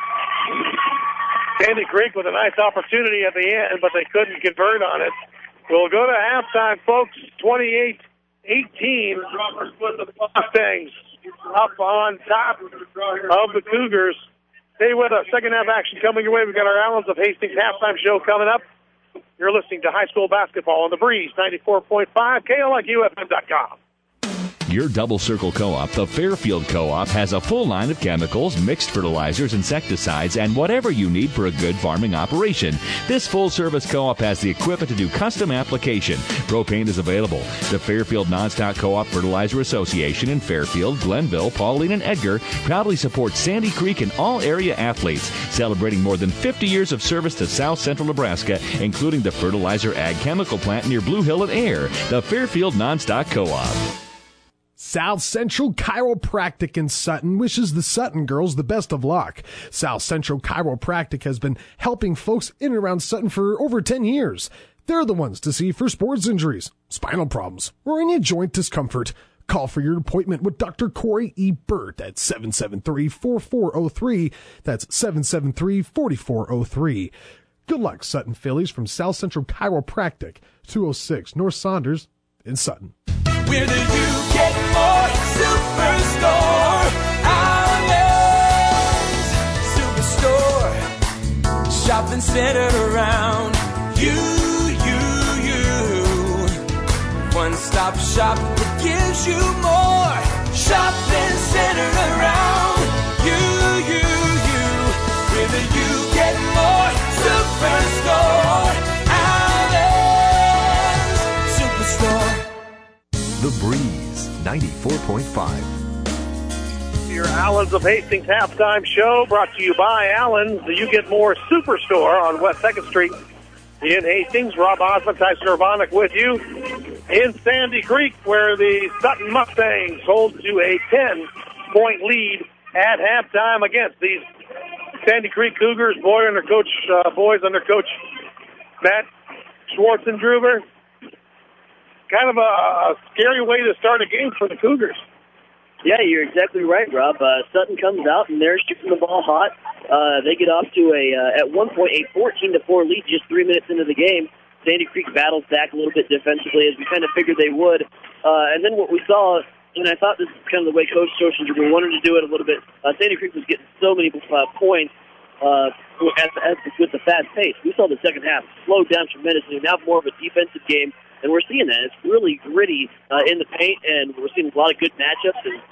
Sandy Creek with a nice opportunity at the end, but they couldn't convert on it. We'll go to halftime, folks. 28-18. Mustangs up on top of the Cougars. Stay with us. Second half action coming your way. We've got our Allens of Hastings halftime show coming up. You're listening to high school basketball on the Breeze, 94.5, KLIQFM.com. Your Double Circle Co-op, the Fairfield Co-op, has a full line of chemicals, mixed fertilizers, insecticides, and whatever you need for a good farming operation. This full-service co-op has the equipment to do custom application. Propane is available. The Fairfield Nonstock Co-op Fertilizer Association in Fairfield, Glenville, Pauline, and Edgar proudly supports Sandy Creek and all area athletes, celebrating more than 50 years of service to South Central Nebraska, including the Fertilizer Ag Chemical Plant near Blue Hill and Air. The Fairfield Nonstock Co-op. South Central Chiropractic in Sutton wishes the Sutton girls the best of luck. South Central Chiropractic has been helping folks in and around Sutton for over 10 years. They're the ones to see for sports injuries, spinal problems, or any joint discomfort. Call for your appointment with Dr. Corey E. Burt at 773-4403. That's 773-4403. Good luck, Sutton Phillies, from South Central Chiropractic, 206 North Saunders in Sutton. Where do you get more? Superstore. Allen's Superstore. Shopping centered around you. One-stop shop that gives you more. Shopping centered around you. Where do you get more? Superstore. Allen's Superstore. The Breeze 94.5. Your Allen's of Hastings halftime show brought to you by Allen's. You get more Superstore on West 2nd Street in Hastings. Rob Osmond, Tyson Urbanic with you in Sandy Creek, where the Sutton Mustangs hold to a 10-point lead at halftime against these Sandy Creek Cougars. Boys under Coach Matt Schwartzendruber. Kind of a scary way to start a game for the Cougars. Yeah, you're exactly right, Rob. Sutton comes out, and they're shooting the ball hot. They get off to at one point, a 14-4 lead just 3 minutes into the game. Sandy Creek battles back a little bit defensively, as we kind of figured they would. And then what we saw, and I thought this is kind of the way Coach Schwartzendruber wanted to do it a little bit, Sandy Creek was getting so many points with the fast pace. We saw the second half slow down tremendously, now more of a defensive game. And we're seeing that. It's really gritty in the paint, and we're seeing a lot of good matchups. And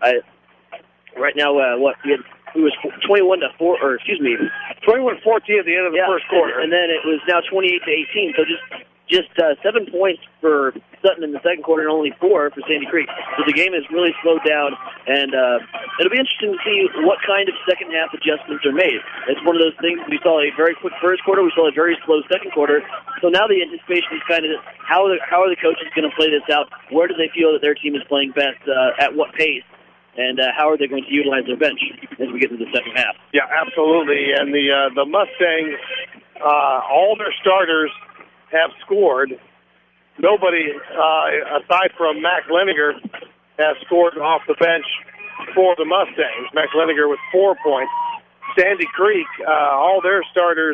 right now, it was 21-4, or excuse me, 21-14 at the end of the first quarter, and then it was now 28-18. So just 7 points for Sutton in the second quarter, and only 4 for Sandy Creek. So the game has really slowed down, and it'll be interesting to see what kind of second half adjustments are made. It's one of those things. We saw a very quick first quarter. We saw a very slow second quarter. So now the anticipation is kind of how are the coaches going to play this out? Where do they feel that their team is playing best? At what pace? And how are they going to utilize their bench as we get into the second half? Yeah, absolutely. And the Mustangs, all their starters have scored. Nobody, aside from Mac Leniger, has scored off the bench for the Mustangs. Mac Leniger with 4 points. Sandy Creek, all their starters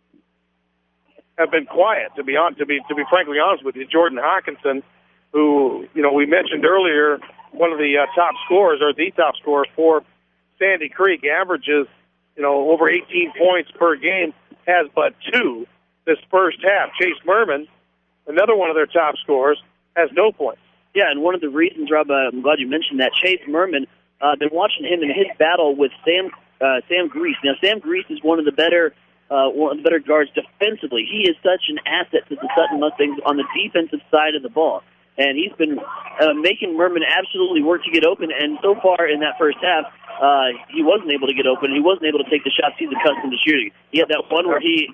have been quiet. To be frankly honest with you, Jordan Hawkinson, who we mentioned earlier, one of the top scorers, or the top scorer for Sandy Creek, averages over 18 points per game, has but 2 this first half. Chase Merman, another one of their top scorers, has no points. Yeah, and one of the reasons, Rob, I'm glad you mentioned that, Chase Merman, been watching him in his battle with Sam Grease. Now, Sam Grease is one of the better guards defensively. He is such an asset to the Sutton Mustangs on the defensive side of the ball. And he's been making Merman absolutely work to get open. And so far in that first half, he wasn't able to get open. He wasn't able to take the shots he's accustomed to shooting. He had that one where he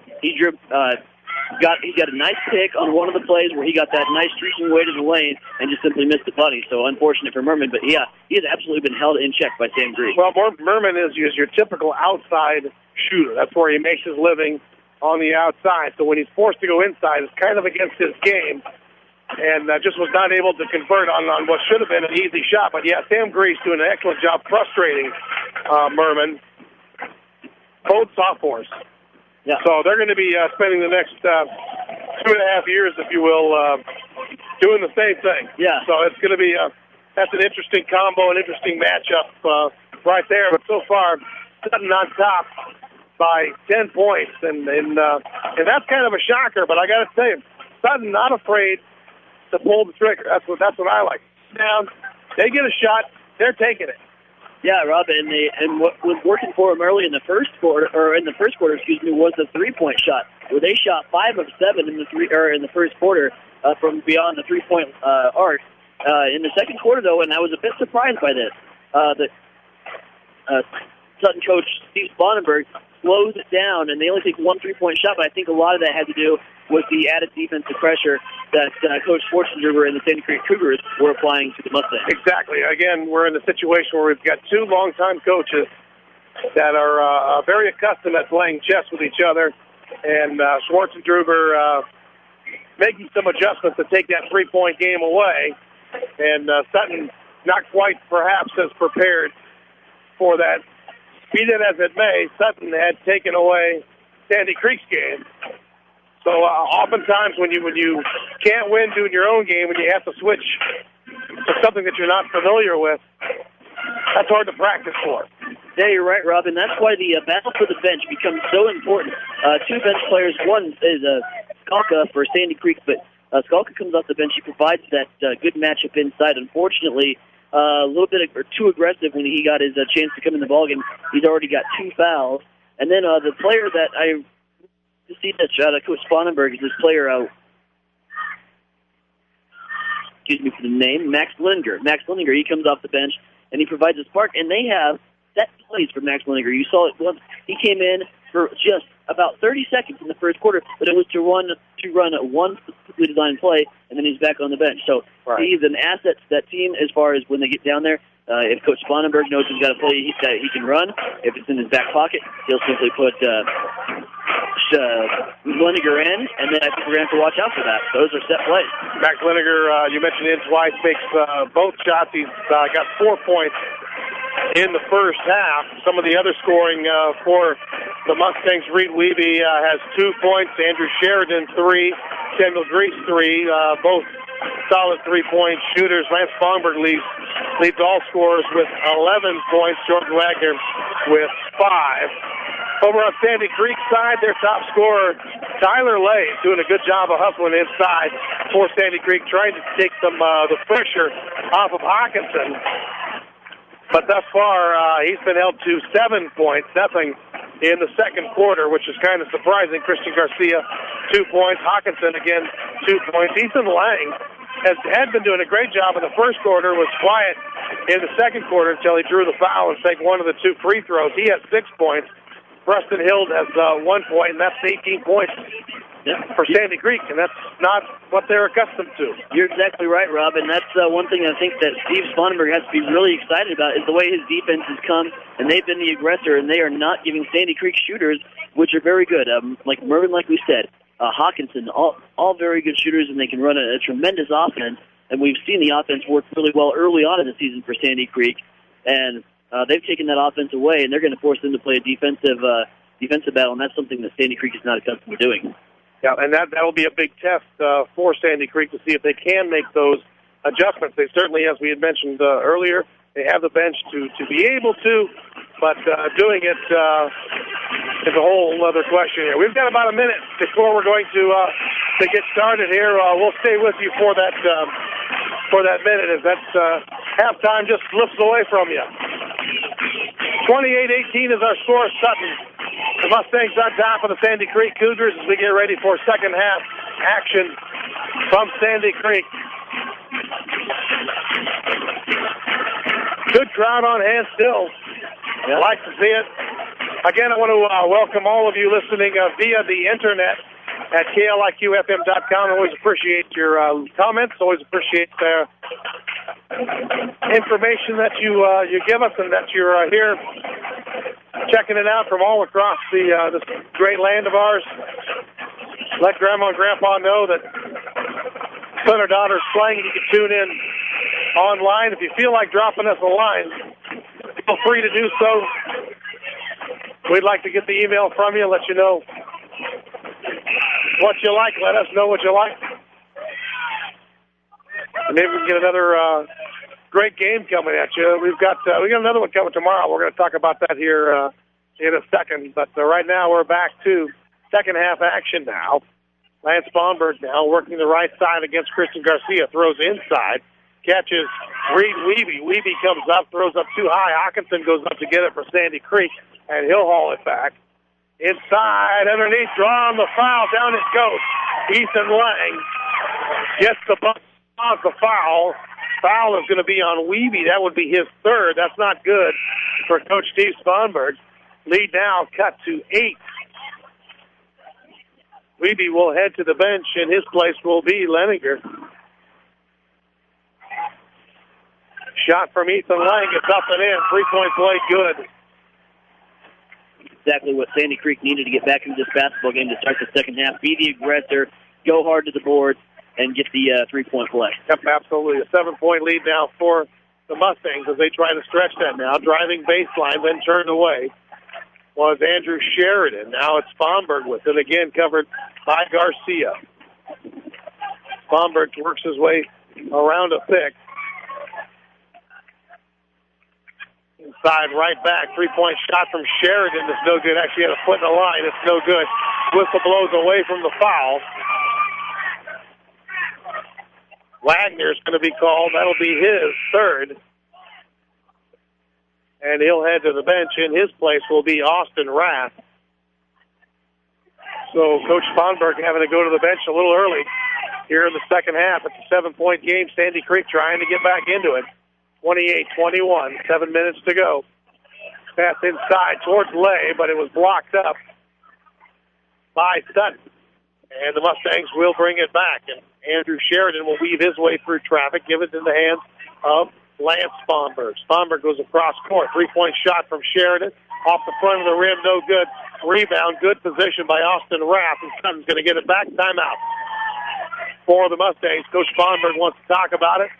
got a nice pick on one of the plays where he got that nice streaking way to the lane and just simply missed the bunny. So unfortunate for Merman. But yeah, he has absolutely been held in check by Sam Grease. Well, Merman is your typical outside shooter. That's where he makes his living, on the outside. So when he's forced to go inside, it's kind of against his game. And just was not able to convert on what should have been an easy shot. But, yeah, Sam Grease doing an excellent job frustrating Merman. Both sophomores. Yeah. So they're going to be spending the next 2.5 years, if you will, doing the same thing. Yeah. So it's going to be that's an interesting combo, an interesting matchup right there. But so far, Sutton on top by 10 points. And that's kind of a shocker. But I got to tell you, Sutton not afraid to pull the trigger. That's what I like. Down, they get a shot, they're taking it. Yeah, Rob, and what was working for them early in the first quarter, was the 3-point shot, where they shot 5 of 7 in the first quarter from beyond the 3-point arc. In the second quarter, though, and I was a bit surprised by this, Sutton coach Steve Spangenberg slows it down, and they only take one three-point shot, but I think a lot of that had to do with the added defensive pressure that Coach Schwarzenegger and the Sandy Creek Cougars were applying to the Mustangs. Exactly. Again, we're in a situation where we've got two longtime coaches that are very accustomed at playing chess with each other, and Schwarzenegger making some adjustments to take that three-point game away, and Sutton not quite perhaps as prepared for that. Be that as it may, Sutton had taken away Sandy Creek's game. So oftentimes when you can't win doing your own game, when you have to switch to something that you're not familiar with, that's hard to practice for. Yeah, you're right, Rob, and that's why the battle for the bench becomes so important. Two bench players, one is Skalka for Sandy Creek, but Skalka comes off the bench. He provides that good matchup inside. Unfortunately, a little bit too aggressive when he got his chance to come in the ballgame. He's already got 2 fouls. And then the player that I see that shot at Coach Spangenberg is this player, excuse me for the name, Max Lindinger. Max Lindinger, he comes off the bench, and he provides a spark, and they have set plays for Max Lindinger. You saw it once. He came in for just about 30 seconds in the first quarter, but it was to run one specifically designed play, and then he's back on the bench. So he's an asset to that team as far as when they get down there. If Coach Spangenberg knows he's got a play that he can run, if it's in his back pocket, he'll simply put Lindinger in, and then I think we're going to have to watch out for that. Those are set plays. Max Lindinger, you mentioned in twice, makes both shots. He's got 4 points in the first half. Some of the other scoring for the Mustangs, Reed Weeby has 2 points, Andrew Sheridan 3, Samuel Grease 3, both solid 3-point shooters. Lance Spangenberg leads all scorers with 11 points. Jordan Wagner with 5. Over on Sandy Creek side, their top scorer, Tyler Lay, is doing a good job of hustling inside for Sandy Creek, trying to take some the pressure off of Hawkinson. But thus far, he's been held to 7 points, nothing in the second quarter, which is kind of surprising. Christian Garcia, 2 points. Hawkinson, again, 2 points. Ethan Lang had been doing a great job in the first quarter, was quiet in the second quarter until he drew the foul and take one of the 2 free throws. He has 6 points. Preston Hill has 1 point, and that's 18 points for Sandy Creek, and that's not what they're accustomed to. You're exactly right, Rob, and that's one thing I think that Steve Spangenberg has to be really excited about is the way his defense has come, and they've been the aggressor, and they are not giving Sandy Creek shooters, which are very good. Like Mervin, like we said, Hawkinson, all very good shooters, and they can run a tremendous offense, and we've seen the offense work really well early on in the season for Sandy Creek, and they've taken that offense away, and they're going to force them to play a defensive battle, and that's something that Sandy Creek is not accustomed to doing. Yeah, and that'll be a big test for Sandy Creek to see if they can make those adjustments. They certainly, as we had mentioned earlier, they have the bench to be able to, but doing it is a whole other question here. We've got about a minute before we're going to get started here. We'll stay with you for that minute as that halftime just slips away from you. 28-18 is our score. Sutton. The Mustangs on top of the Sandy Creek Cougars as we get ready for second half action from Sandy Creek. Good crowd on hand still. I like to see it. Again, I want to welcome all of you listening via the internet at KLIQFM.com. I always appreciate your comments. Always appreciate information that you give us and that you're here checking it out from all across this great land of ours. Let Grandma and Grandpa know that son or daughter's playing, and you can tune in online. If you feel like dropping us a line, feel free to do so. We'd like to get the email from you, let you know what you like. Let us know what you like. And maybe we can get another great game coming at you. We got another one coming tomorrow. We're going to talk about that here in a second. But right now we're back to second half action now. Lance Spangenberg now working the right side against Christian Garcia. Throws inside. Catches Reed Weeby. Weeby comes up, throws up too high. Hawkinson goes up to get it for Sandy Creek, and he'll haul it back. Inside, underneath, drawing the foul. Down it goes. Ethan Lang gets the bump off the foul. Foul is going to be on Weeby. That would be his third. That's not good. for Coach Steve Sponberg. Lead now cut to 8. Weeby will head to the bench, and his place will be Leninger. Shot from Ethan Lang. It's up and in. 3-point play, good. Exactly what Sandy Creek needed to get back into this basketball game to start the second half. Be the aggressor, go hard to the board, and get the 3-point play. Yep, absolutely. A 7-point lead now for the Mustangs as they try to stretch that now. Driving baseline, then turned away was Andrew Sheridan. Now it's Sponberg with it, again covered by Garcia. Sponberg works his way around a pick. Inside right back, 3-point shot from Sheridan is no good. Actually had a foot in the line. It's no good. Whistle blows away from the foul. Wagner's going to be called. That'll be his third. And he'll head to the bench. In his place will be Austin Rath. So Coach Sponberg having to go to the bench a little early here in the second half. It's a 7-point game. Sandy Creek trying to get back into it. 28-21, 7 minutes to go. Pass inside towards Lay, but it was blocked up by Sutton. And the Mustangs will bring it back. And Andrew Sheridan will weave his way through traffic, give it in the hands of Lance Sponberg. Sponberg goes across court. 3-point shot from Sheridan. Off the front of the rim, no good. Rebound, good position by Austin Rath. And Sutton's going to get it back. Timeout for the Mustangs. Coach Sponberg wants to talk about it.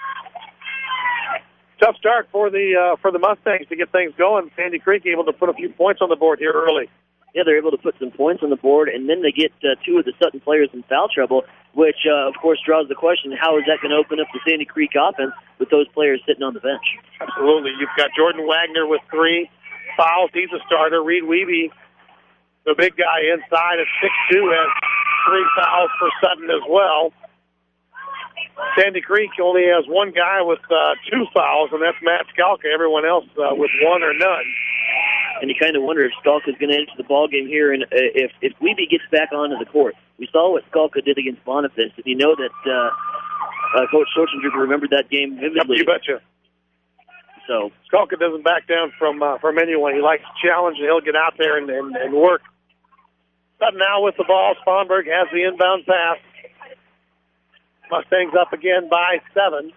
Tough start for the Mustangs to get things going. Sandy Creek able to put a few points on the board here early. Yeah, they're able to put some points on the board, and then they get two of the Sutton players in foul trouble, which, of course, draws the question, how is that going to open up the Sandy Creek offense with those players sitting on the bench? Absolutely. You've got Jordan Wagner with 3 fouls. He's a starter. Reed Weeby, the big guy inside at 6'2", has 3 fouls for Sutton as well. Sandy Creek only has one guy with 2 fouls, and that's Matt Skalka. Everyone else with 1 or none. And you kind of wonder if Skalka's going to enter the ball game here, and if Weeby gets back onto the court. We saw what Skalka did against Boniface, and you know that Coach Schwarzenegger remembered that game vividly. You betcha. So Skalka doesn't back down from anyone. He likes challenge, and he'll get out there and work. Sutton now with the ball. Sponberg has the inbound pass. Mustangs up again by 7.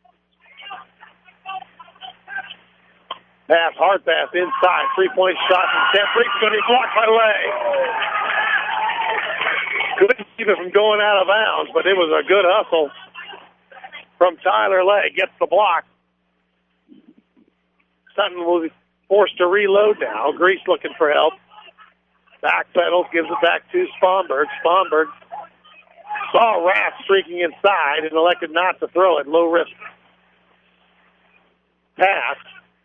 Pass, hard pass inside. 3-point shot from Sam Freak's going to be blocked by Lay. Couldn't keep it from going out of bounds, but it was a good hustle from Tyler Lay. Gets the block. Sutton will be forced to reload now. Grease looking for help. Backpedals, gives it back to Sponberg. Sponberg saw Rath streaking inside and elected not to throw it. Low risk pass.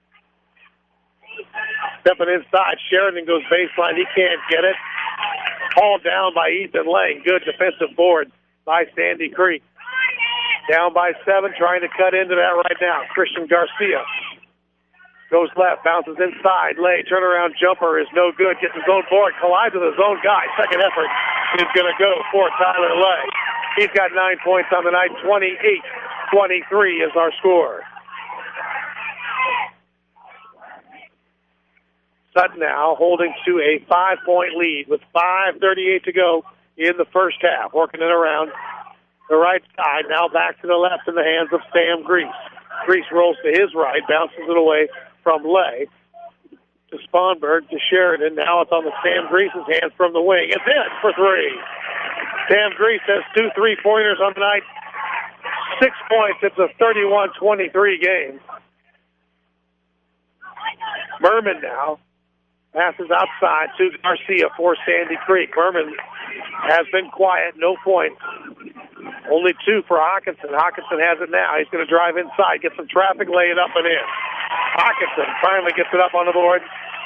Stepping inside, Sheridan goes baseline. He can't get it. Hauled down by Ethan Lang. Good defensive board by Sandy Creek. Down by 7, trying to cut into that right now. Christian Garcia goes left, bounces inside. Lay, turnaround jumper is no good. Gets his own board, collides with his own guy. Second effort is going to go for Tyler Lay. He's got 9 points on the night. 28-23 is our score. Sutton now holding to a 5-point lead with 5:38 to go in the first half. Working it around the right side. Now back to the left in the hands of Sam Grease. Grease rolls to his right, bounces it away from Lay to Sponberg to Sheridan. Now it's on the Sam Grease's hands from the wing. It's in for 3. Sam Grease has 2 3-pointers on the night. 6 points. It's a 31-23 game. Merman now passes outside to Garcia for Sandy Creek. Merman has been quiet, no points. Only 2 for Hawkinson. Hawkinson has it now. He's going to drive inside, get some traffic, lay it up and in. Hawkinson finally gets it up on the board.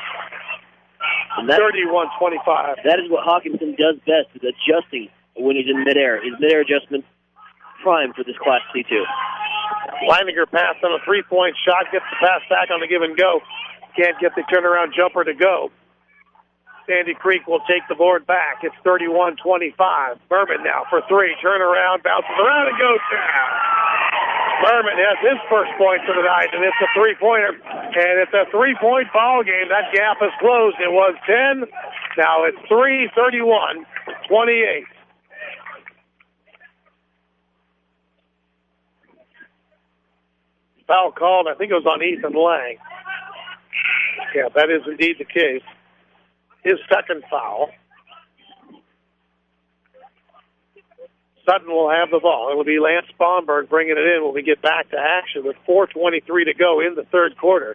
31-25. That is what Hawkinson does best, is adjusting when he's in midair. His midair adjustment prime for this Class C2. Leininger passed on a 3-point shot, gets the pass back on the give and go. Can't get the turnaround jumper to go. Sandy Creek will take the board back. It's 31-25. Berman now for 3. Turnaround, bounces around and goes down. Berman has his first point for the night, and it's a three-pointer. And it's a three-point ball game. That gap is closed. It was 10. Now it's 3, 31, 28. Foul called, I think it was on Ethan Lang. Yeah, that is indeed the case. His second foul. Sutton will have the ball. It will be Lance Bomberg bringing it in when we get back to action with 4:23 to go in the third quarter.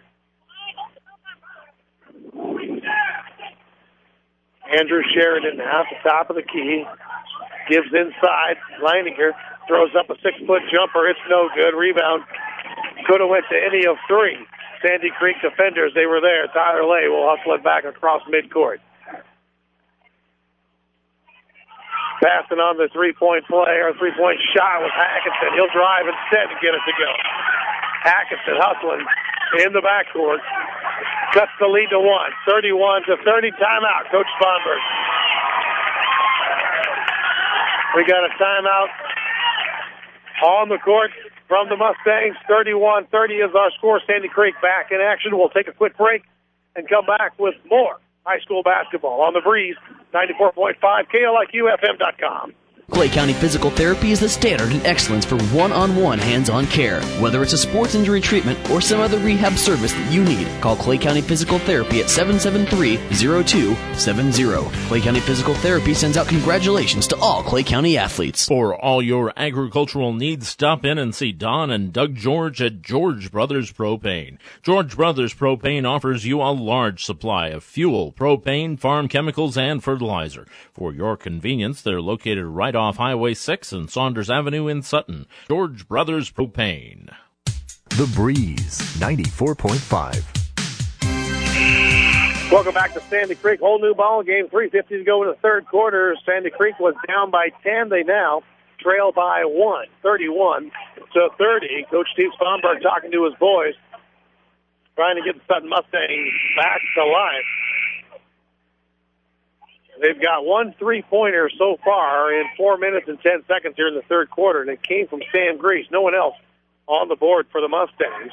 Andrew Sheridan now at the top of the key. Gives inside. Leininger throws up a 6-foot jumper. It's no good. Rebound could have went to any of three. Sandy Creek defenders, they were there. Tyler Lay will hustle it back across midcourt. Passing on the three-point play, or three-point shot with Hackinson. He'll drive instead to get it to go. Hackinson hustling in the backcourt. Cuts the lead to 1. 31-30. Timeout, Coach Sponberg. We got a timeout on the court from the Mustangs. 31-30 is our score. Sandy Creek back in action. We'll take a quick break and come back with more high school basketball on the Breeze, 94.5 KLIQFM.com. Clay County Physical Therapy is the standard in excellence for one-on-one hands-on care. Whether it's a sports injury treatment or some other rehab service that you need, call Clay County Physical Therapy at 773-0270. Clay County Physical Therapy sends out congratulations to all Clay County athletes. For all your agricultural needs, stop in and see Don and Doug George at George Brothers Propane. George Brothers Propane offers you a large supply of fuel, propane, farm chemicals, and fertilizer. For your convenience, they're located right off Highway 6 and Saunders Avenue in Sutton. George Brothers Propane. The Breeze, 94.5. Welcome back to Sandy Creek. Whole new ball game. 3:50 to go in the third quarter. Sandy Creek was down by 10. They now trail by 1, 31-30. Coach Steve Sponberg talking to his boys, trying to get the Sutton Mustangs back to life. They've got one three-pointer so far in 4 minutes and 10 seconds here in the third quarter, and it came from Sam Grease. No one else on the board for the Mustangs.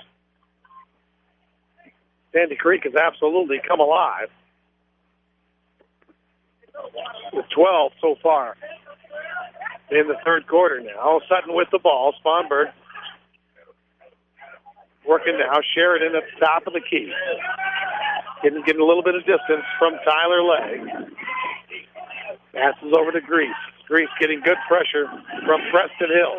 Sandy Creek has absolutely come alive with 12 so far in the third quarter now. Sutton with the ball. Sponberg working now. Sheridan at the top of the key. Getting a little bit of distance from Tyler Lay. Passes over to Grease. Grease getting good pressure from Preston Hill.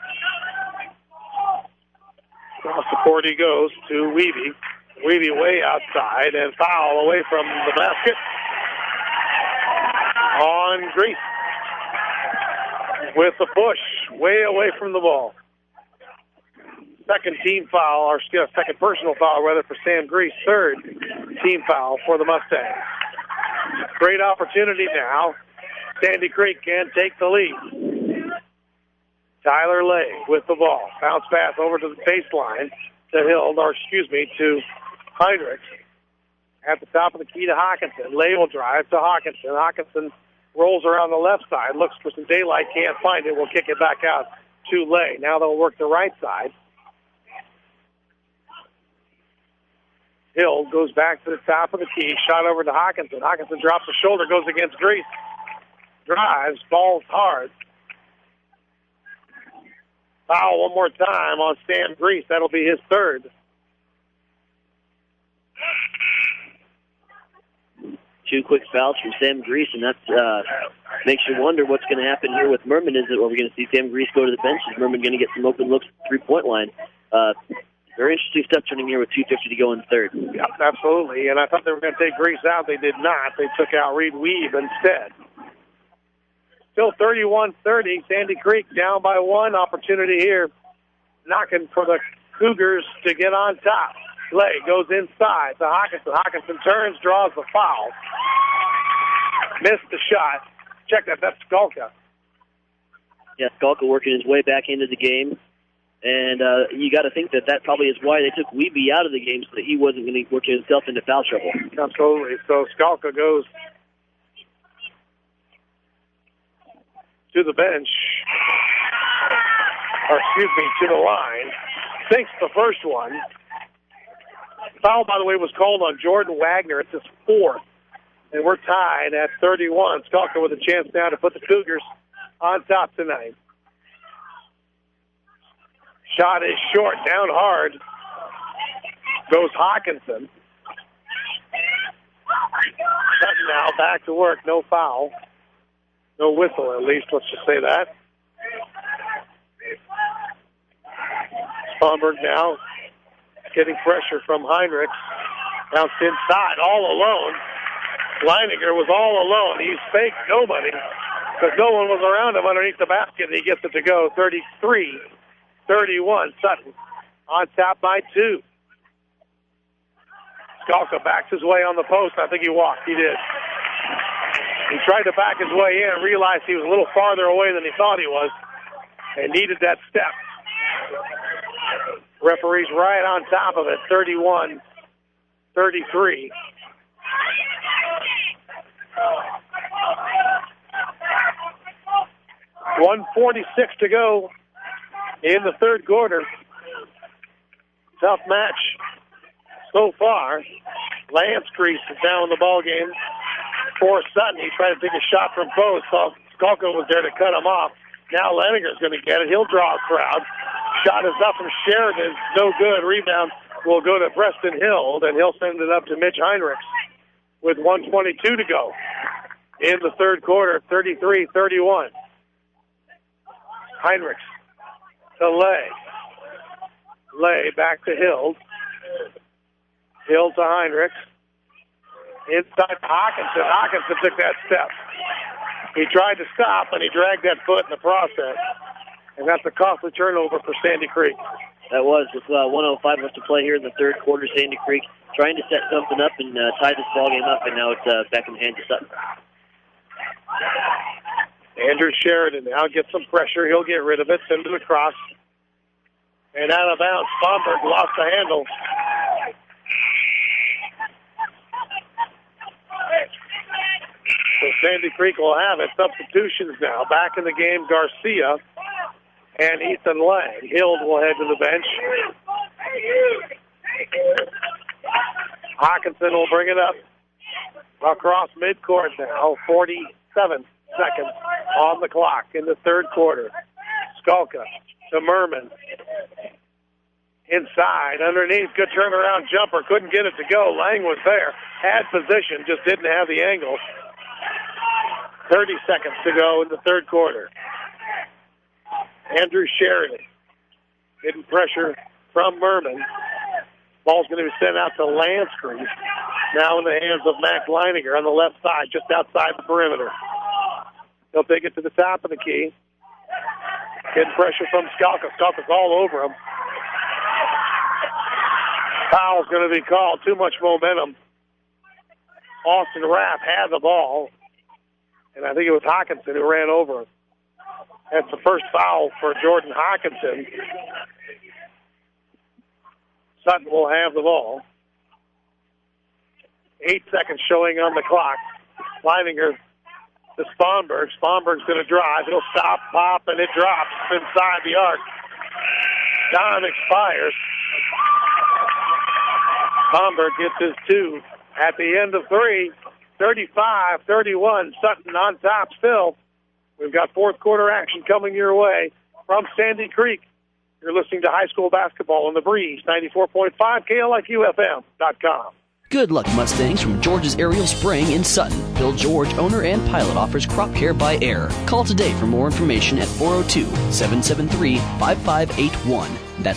Across the court he goes to Weeby. Weeby way outside and foul away from the basket on Grease. With the push way away from the ball. Second team foul, or second personal foul rather, for Sam Grease. Third team foul for the Mustangs. Great opportunity now. Sandy Creek can take the lead. Tyler Lay with the ball. Bounce pass over to the baseline to Heinrich. At the top of the key to Hawkinson. Lay will drive to Hawkinson. Hawkinson rolls around the left side, looks for some daylight, can't find it, will kick it back out to Lay. Now they'll work the right side. Hill goes back to the top of the key, shot over to Hawkinson. Hawkinson drops the shoulder, goes against Grease. Drives, balls hard. Foul one more time on Stan Grease. That'll be his third. Two quick fouls from Sam Grease, and that makes you wonder what's going to happen here with Merman. Is it, are we going to see Sam Grease go to the bench? Is Merman going to get some open looks at the three-point line? Very interesting stuff turning here with 2:50 to go in the third. Yeah, absolutely. And I thought they were going to take Grease out. They did not. They took out Reed Weeb instead. Still 31-30. Sandy Creek down by one. Opportunity here. Knocking for the Cougars to get on top. Lay goes inside to Hawkinson. Hawkinson turns, draws the foul. Missed the shot. Check that. That's Skalka. Yeah, Skalka working his way back into the game. And you got to think that probably is why they took Weeby out of the game, so that he wasn't going to work himself into foul trouble. Absolutely. So Skalka goes to the bench. to the line. Sinks the first one. Foul, by the way, was called on Jordan Wagner. It's his fourth. And we're tied at 31. Skalka with a chance now to put the Cougars on top tonight. Shot is short, down hard. Goes Hawkinson. Sutton now back to work, no foul. No whistle, at least, let's just say that. Sponberg now getting pressure from Heinrichs. Bounced inside, all alone. Leininger was all alone. He's faked nobody because no one was around him underneath the basket, and he gets it to go. 33-31. Sutton on top by 2. Skalka backs his way on the post. I think he walked. He did. He tried to back his way in, realized he was a little farther away than he thought he was, and needed that step. Referee's right on top of it, 31-33. .146 to go in the third quarter. Tough match so far. Lance Crease is down in the ball game for Sutton. He tried to take a shot from post. Skalka was there to cut him off. Now Leininger's going to get it. He'll draw a crowd. Shot is up from Sheridan. No good. Rebound will go to Preston Hill. Then he'll send it up to Mitch Heinrichs with 1:22 to go in the third quarter. 33-31. Heinrichs to Lay. Lay back to Hill. Hill to Heinrichs. Inside to Hawkinson. Hawkinson took that step. He tried to stop, and he dragged that foot in the process. And that's a costly turnover for Sandy Creek. That was with 1:05 left to play here in the third quarter. Sandy Creek trying to set something up and tie this ball game up, and now it's back in the hands of Sutton. Andrew Sheridan now gets some pressure. He'll get rid of it, send it across. And out of bounds, Sponberg lost the handle. So Sandy Creek will have it. Substitutions now. Back in the game, Garcia and Ethan Lang. Hill will head to the bench. Hawkinson will bring it up across midcourt now. 47 seconds on the clock in the third quarter. Skalka to Merman. Inside, underneath, good turnaround jumper. Couldn't get it to go. Lang was there. Had position, just didn't have the angle. 30 seconds to go in the third quarter. Andrew Sheridan getting pressure from Merman. Ball's going to be sent out to Lance Crease. Now in the hands of Max Leininger on the left side, just outside the perimeter. He'll take it to the top of the key. Getting pressure from Skalka. Skalka's all over him. Foul's going to be called. Too much momentum. Austin Rapp had the ball. And I think it was Hawkinson who ran over him. That's the first foul for Jordan Hawkinson. Sutton will have the ball. 8 seconds showing on the clock. Leininger to Sponberg. Sponberg's going to drive. He'll stop, pop, and it drops inside the arc. Time expires. Sponberg gets his 2 at the end of 3. 35-31. Sutton on top still. We've got fourth quarter action coming your way from Sandy Creek. You're listening to high school basketball on the Breeze, 94.5 KLIQFM.com. Good luck, Mustangs, from George's Aerial Spraying in Sutton. Bill George, owner and pilot, offers crop care by air. Call today for more information at 402-773-5581. That's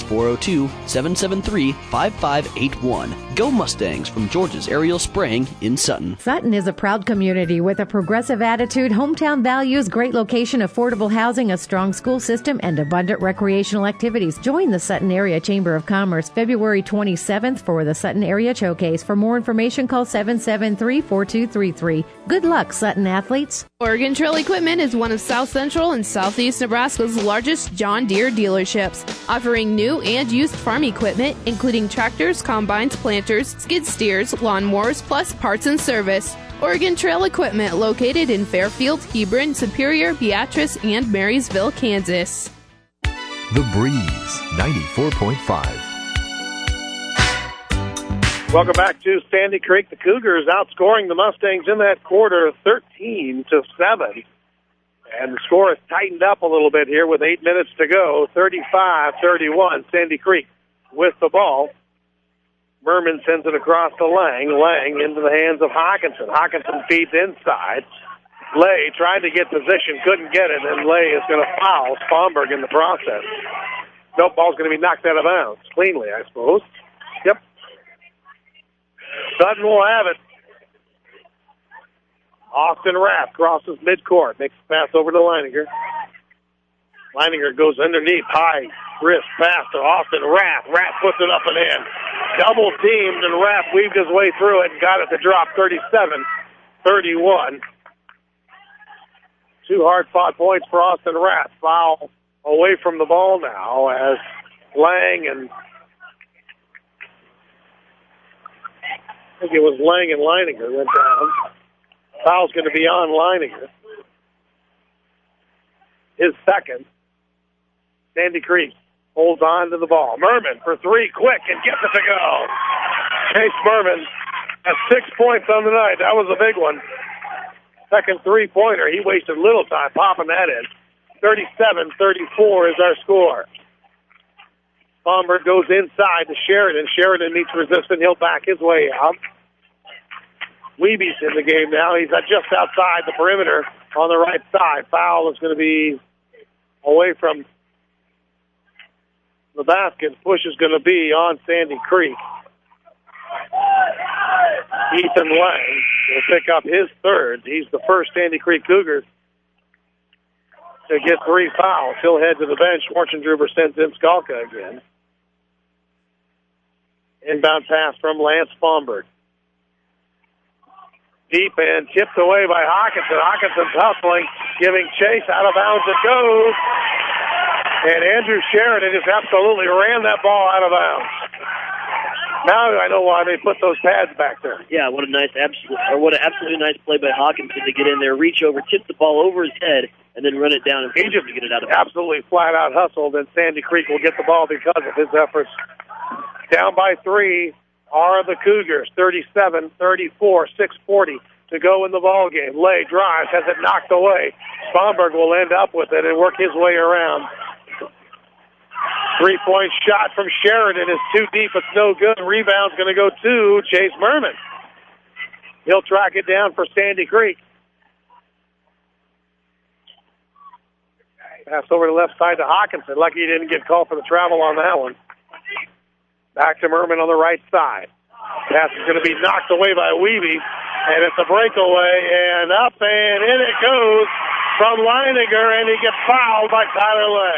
402-773-5581. Go Mustangs from George's Aerial Spraying in Sutton. Sutton is a proud community with a progressive attitude, hometown values, great location, affordable housing, a strong school system, and abundant recreational activities. Join the Sutton Area Chamber of Commerce February 27th for the Sutton Area Showcase. For more information, call 773-4233. Good luck, Sutton athletes. Oregon Trail Equipment is one of South Central and Southeast Nebraska's largest John Deere dealerships, offering new and used farm equipment, including tractors, combines, planters, skid steers, lawnmowers, plus parts and service. Oregon Trail Equipment, located in Fairfield, Hebron, Superior, Beatrice, and Marysville, Kansas. The Breeze 94.5. Welcome back to Sandy Creek. The Cougars outscoring the Mustangs in that quarter 13-7. And the score has tightened up a little bit here with 8 minutes to go. 35-31. Sandy Creek with the ball. Merman sends it across to Lang. Lang into the hands of Hawkinson. Hawkinson feeds inside. Lay tried to get position, couldn't get it, and Lay is going to foul Spomberg in the process. Nope, ball's going to be knocked out of bounds. Cleanly, I suppose. Yep. Sutton will have it. Austin Rath crosses midcourt, makes the pass over to Leininger. Leininger goes underneath, high wrist pass to Austin Rath. Rath puts it up and in. Double teamed, and Rath weaved his way through it and got it to drop 37-31. 2 hard-fought points for Austin Rath. Foul away from the ball now as Lang and I think it was Lang and Leininger went down. Foul's going to be on Leininger. His second. Sandy Creek holds on to the ball. Merman for 3, quick, and gets it to go. Chase Merman has 6 points on the night. That was a big one. Second three-pointer. He wasted little time popping that in. 37-34 is our score. Bomber goes inside to Sheridan. Sheridan meets resistance. He'll back his way out. Weeby's in the game now. He's just outside the perimeter on the right side. Foul is going to be away from the basket. Push is going to be on Sandy Creek. Ethan Lang will pick up his third. He's the first Sandy Creek Cougars to get 3 fouls. He'll head to the bench. Schwarzenegger sends in Skalka again. Inbound pass from Lance Spomberg. Deep and tipped away by Hawkinson. Hawkinson's hustling, giving chase. Out of bounds it goes. And Andrew Sheridan just absolutely ran that ball out of bounds. Now I know why they put those pads back there. Yeah, what an absolutely nice play by Hawkinson to get in there, reach over, tip the ball over his head, and then run it down and he just to get it out of bounds. Absolutely flat out hustled, and Sandy Creek will get the ball because of his efforts. Down by 3 are the Cougars, 37-34, 6:40 to go in the ball game. Lay drives, has it knocked away. Spomberg will end up with it and work his way around. 3-point shot from Sheridan is too deep. It's no good. Rebound's going to go to Chase Merman. He'll track it down for Sandy Creek. Pass over to the left side to Hawkinson. Lucky he didn't get called for the travel on that one. Back to Merman on the right side. Pass is going to be knocked away by Weeby, and it's a breakaway, and up and in it goes from Leininger, and he gets fouled by Tyler Lay.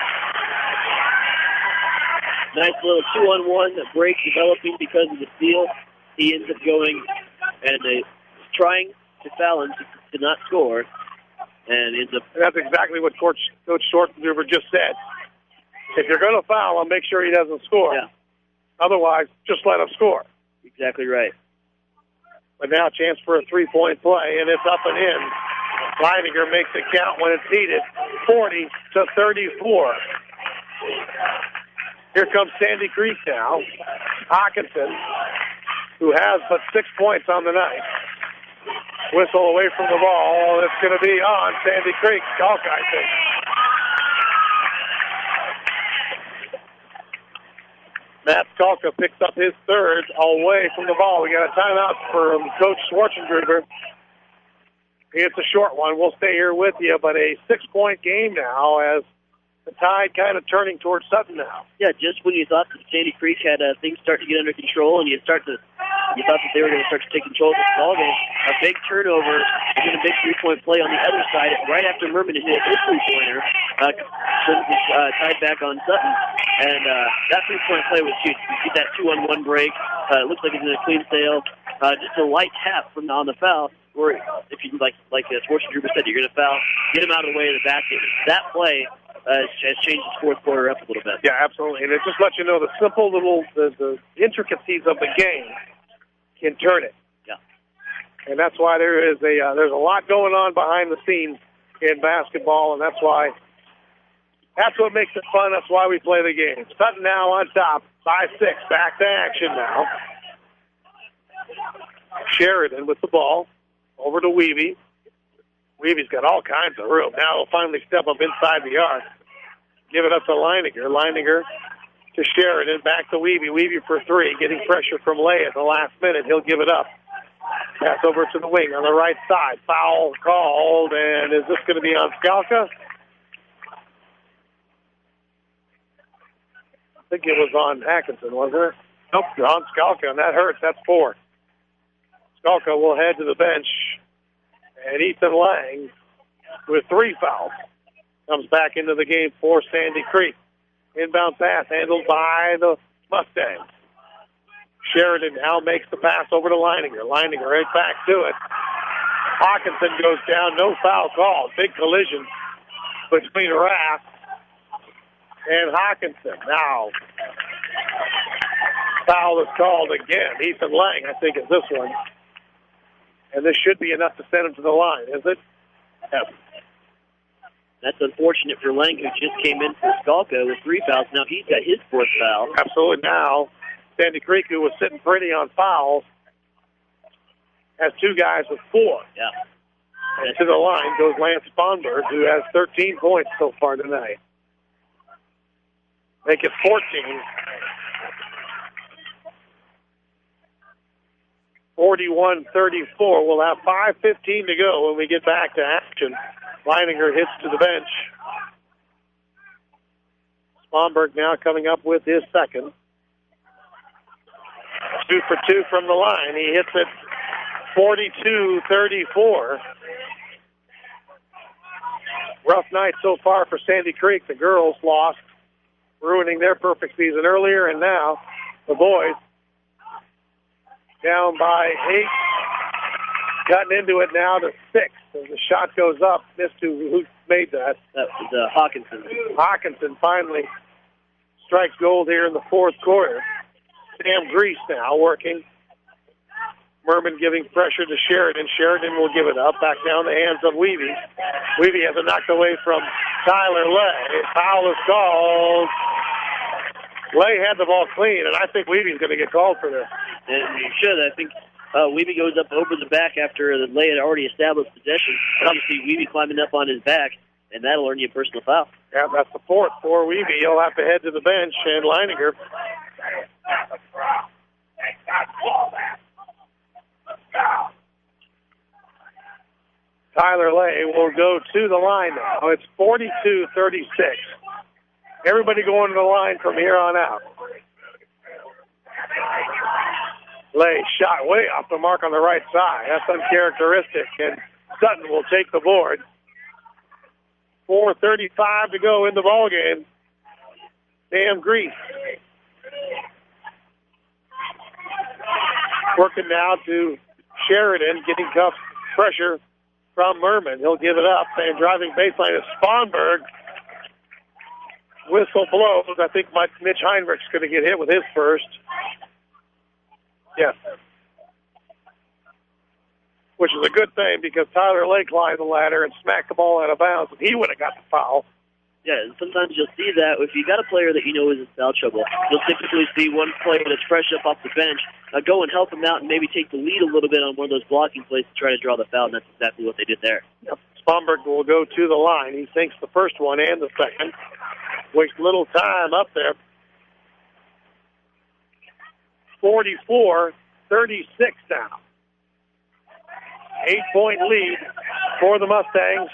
Nice little 2-on-1 break developing because of the steal. He ends up going and trying to foul him to not score, and ends up. That's exactly what Coach Schwarzenegger just said. If you're going to foul him, make sure he doesn't score. Yeah. Otherwise, just let him score. Exactly right. But now a chance for a 3-point play, and it's up and in. Leininger makes it count when it's needed. 40-34. Here comes Sandy Creek now. Hawkinson, who has but 6 points on the night. Whistle away from the ball. It's going to be on Sandy Creek. Skalka, I think. Matt Skalka picks up his third away from the ball. We got a timeout from Coach Schwarzenegger. It's a short one. We'll stay here with you, but a 6-point game now as the tide kind of turning towards Sutton now. Yeah, just when you thought that Sandy Creek had things start to get under control, and you thought that they were going to start to take control of this ball game, a big turnover, and then a big 3-point play on the other side. Right after Merman hit his 3-pointer, tied back on Sutton, and that 3-point play was huge. You get that 2-on-1 break. It looks like it's in a clean sail. Just a light tap from on the foul. Or if you like Schwarzenegger said, you're going to foul, get him out of the way of the basket. That play has changed the fourth quarter up a little bit. Yeah, absolutely. And it just lets you know the simple little the intricacies of the game can turn it. Yeah. And that's why there's a lot going on behind the scenes in basketball, and that's why That's what makes it fun. That's why we play the game. Sutton now on top by 6. Back to action now. Sheridan with the ball. Over to Weavy. Weavy's got all kinds of room. Now he'll finally step up inside the arc. Give it up to Leininger. Leininger to Sheridan. Back to Weavy. Weavy for 3. Getting pressure from Lay at the last minute. He'll give it up. Pass over to the wing on the right side. Foul called. And is this going to be on Skalka? I think it was on Atkinson, wasn't it? Nope, on Skalka, and that hurts. That's 4. Skalka will head to the bench. And Ethan Lang, with 3 fouls, comes back into the game for Sandy Creek. Inbound pass handled by the Mustangs. Sheridan now makes the pass over to Leininger. Leininger right back to it. Hawkinson goes down. No foul called. Big collision between Rath and Hawkinson. Now, foul is called again. Ethan Lang, I think, is this one. And this should be enough to send him to the line, is it? Yep. That's unfortunate for Lang, who just came in for Skalka with 3 fouls. Now he's got his 4th foul. Absolutely. Now, Sandy Creek, who was sitting pretty on fouls, has 2 guys with 4. Yeah. And to the line goes Lance Sponberg, who has 13 points so far tonight. Make it 14. 41-34. We'll have 5:15 to go when we get back to action. Leininger hits to the bench. Sponberg now coming up with his 2nd. 2 for 2 from the line. He hits it 42-34. Rough night so far for Sandy Creek. The girls lost, ruining their perfect season earlier, and now the boys down by 8, cutting into it now to 6. As the shot goes up, missed. Who made that? That was Hawkinson. Hawkinson finally strikes gold here in the 4th quarter. Sam Grease now working. Merman giving pressure to Sheridan. Sheridan will give it up. Back down the hands of Weavy. Weavy has it knocked away from Tyler Lay. Foul is called. Lay had the ball clean, and I think Weavy's going to get called for this. And he should. I think Weavy goes up over the back after the Lay had already established possession. Obviously, Weavy climbing up on his back, and that'll earn you a personal foul. Yeah, that's the 4th for Weavy. He'll have to head to the bench, and Leininger. Tyler Lay will go to the line now. It's 42-36. Everybody going to the line from here on out. Lay shot way off the mark on the right side. That's uncharacteristic, and Sutton will take the board. 4:35 to go in the ballgame. Sam Grease working now to Sheridan, getting tough pressure from Merman. He'll give it up, and driving baseline is Sponberg. Whistle blows. I think Mitch Heinrich's going to get hit with his first. Yes. Which is a good thing because Tyler Lay climbed the ladder and smacked the ball out of bounds, and he would have got the foul. Yeah, and sometimes you'll see that if you got a player that you know is in foul trouble, you'll typically see one player that's fresh up off the bench go and help him out and maybe take the lead a little bit on one of those blocking plays to try to draw the foul, and that's exactly what they did there. Yep. Sponberg will go to the line. He sinks the first one and the second. Wastes little time up there. 44-36 now. 8-point lead for the Mustangs.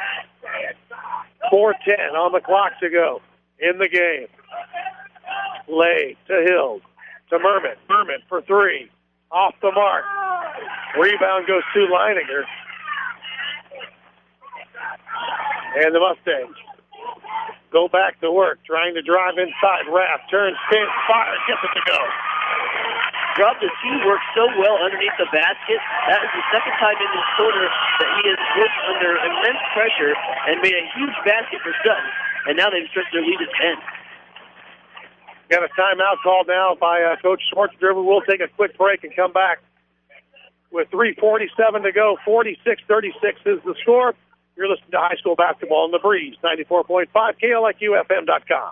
4:10 on the clock to go in the game. Lay to Hills to Merman. Merman for 3. Off the mark. Rebound goes to Leininger. And the Mustangs go back to work, trying to drive inside. Rath turns, spins, fires, gets it to go. Rob, the team worked so well underneath the basket. That is the second time in this quarter that he has worked under immense pressure and made a huge basket for Sutton. And now they've stretched their lead to 10. Got a timeout called now by Coach Schwartz-Driven. We'll take a quick break and come back with 3:47 to go. 46-36 is the score. You're listening to high school basketball on the Breeze, 94.5, KLIQFM.com.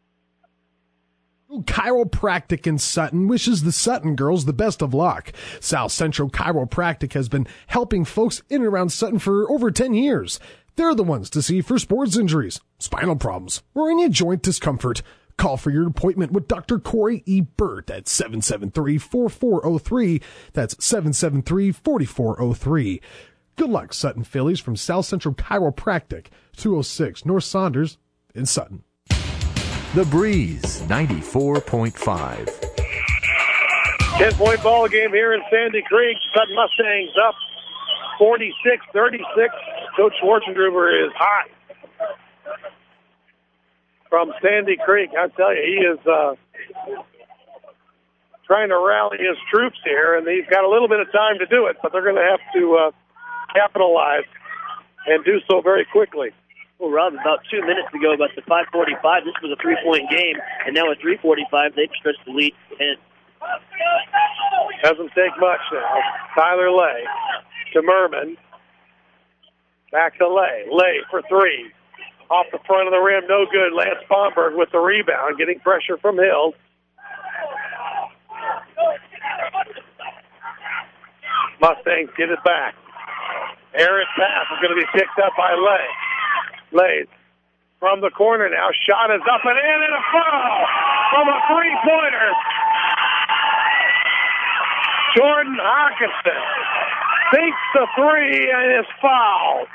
Chiropractic in Sutton wishes the Sutton girls the best of luck. South Central Chiropractic has been helping folks in and around Sutton for over 10 years. They're the ones to see for sports injuries, spinal problems, or any joint discomfort. Call for your appointment with Dr. Corey E. Burt at 773-4403. That's 773-4403. Good luck, Sutton Phillies, from South Central Chiropractic, 206 North Saunders in Sutton. The Breeze 94.5. 10-point ball game here in Sandy Creek. Sutton Mustangs up 46-36. Coach Schwartzengruber is hot from Sandy Creek. I tell you, he is trying to rally his troops here, and he's got a little bit of time to do it, but they're going to have to capitalize and do so very quickly. Well, Rob, about 2 minutes ago, about the 5:45, this was a 3-point game, and now at 3:45, they've stretched the lead. And doesn't take much now. Tyler Lay to Merman. Back to Lay. Lay for three. Off the front of the rim, no good. Lance Bomberg with the rebound, getting pressure from Hills. Mustangs get it back. Errant pass is going to be picked up by Lay. Lay from the corner now. Shot is up and in, and a foul from a three-pointer. Jordan Hawkinson sinks the three and is fouled.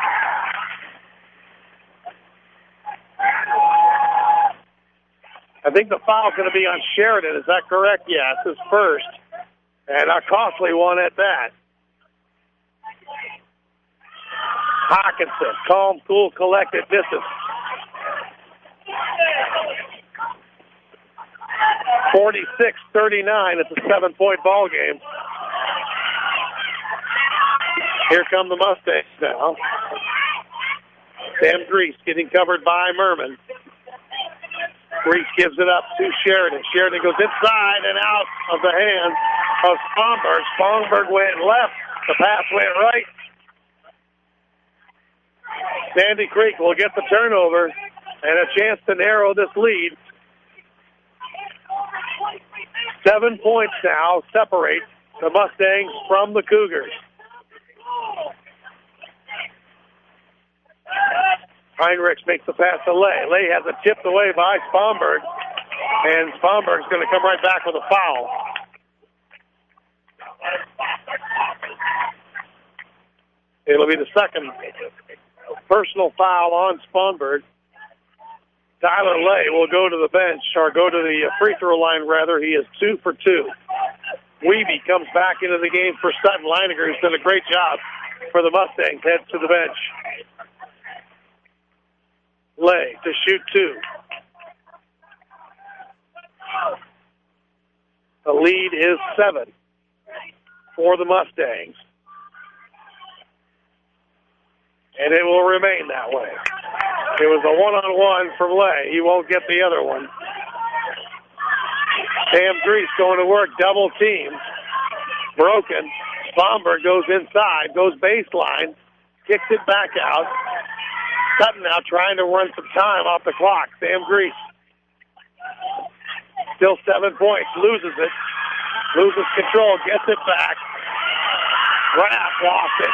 I think the foul's going to be on Sheridan. Is that correct? Yes, his first. And a costly one at that. Hawkinson, calm, cool, collected, misses. 46-39. It's a 7-point ball game. Here come the Mustangs now. Sam Grease getting covered by Merman. Grease gives it up to Sheridan. Sheridan goes inside and out of the hands of Spongberg. Spongberg went left. The pass went right. Sandy Creek will get the turnover and a chance to narrow this lead. 7 points now separate the Mustangs from the Cougars. Heinrichs makes the pass to Lay. Lay has it tipped away by Spongberg, and Spongberg's going to come right back with a foul. It'll be the second personal foul on Spongberg. Tyler Lay will go to the bench, or go to the free throw line, rather. He is 2 for 2. Wiebe comes back into the game for Sutton. Leininger, who's done a great job for the Mustangs, heads to the bench. Lay to shoot 2. The lead is 7 for the Mustangs. And it will remain that way. It was a one-on-one from Lay. He won't get the other one. Sam Grease going to work, double team. Broken. Spongberg goes inside, goes baseline, kicks it back out. Sutton now trying to run some time off the clock. Sam Grease. Still 7 points. Loses it. Loses control. Gets it back. Raff lost it.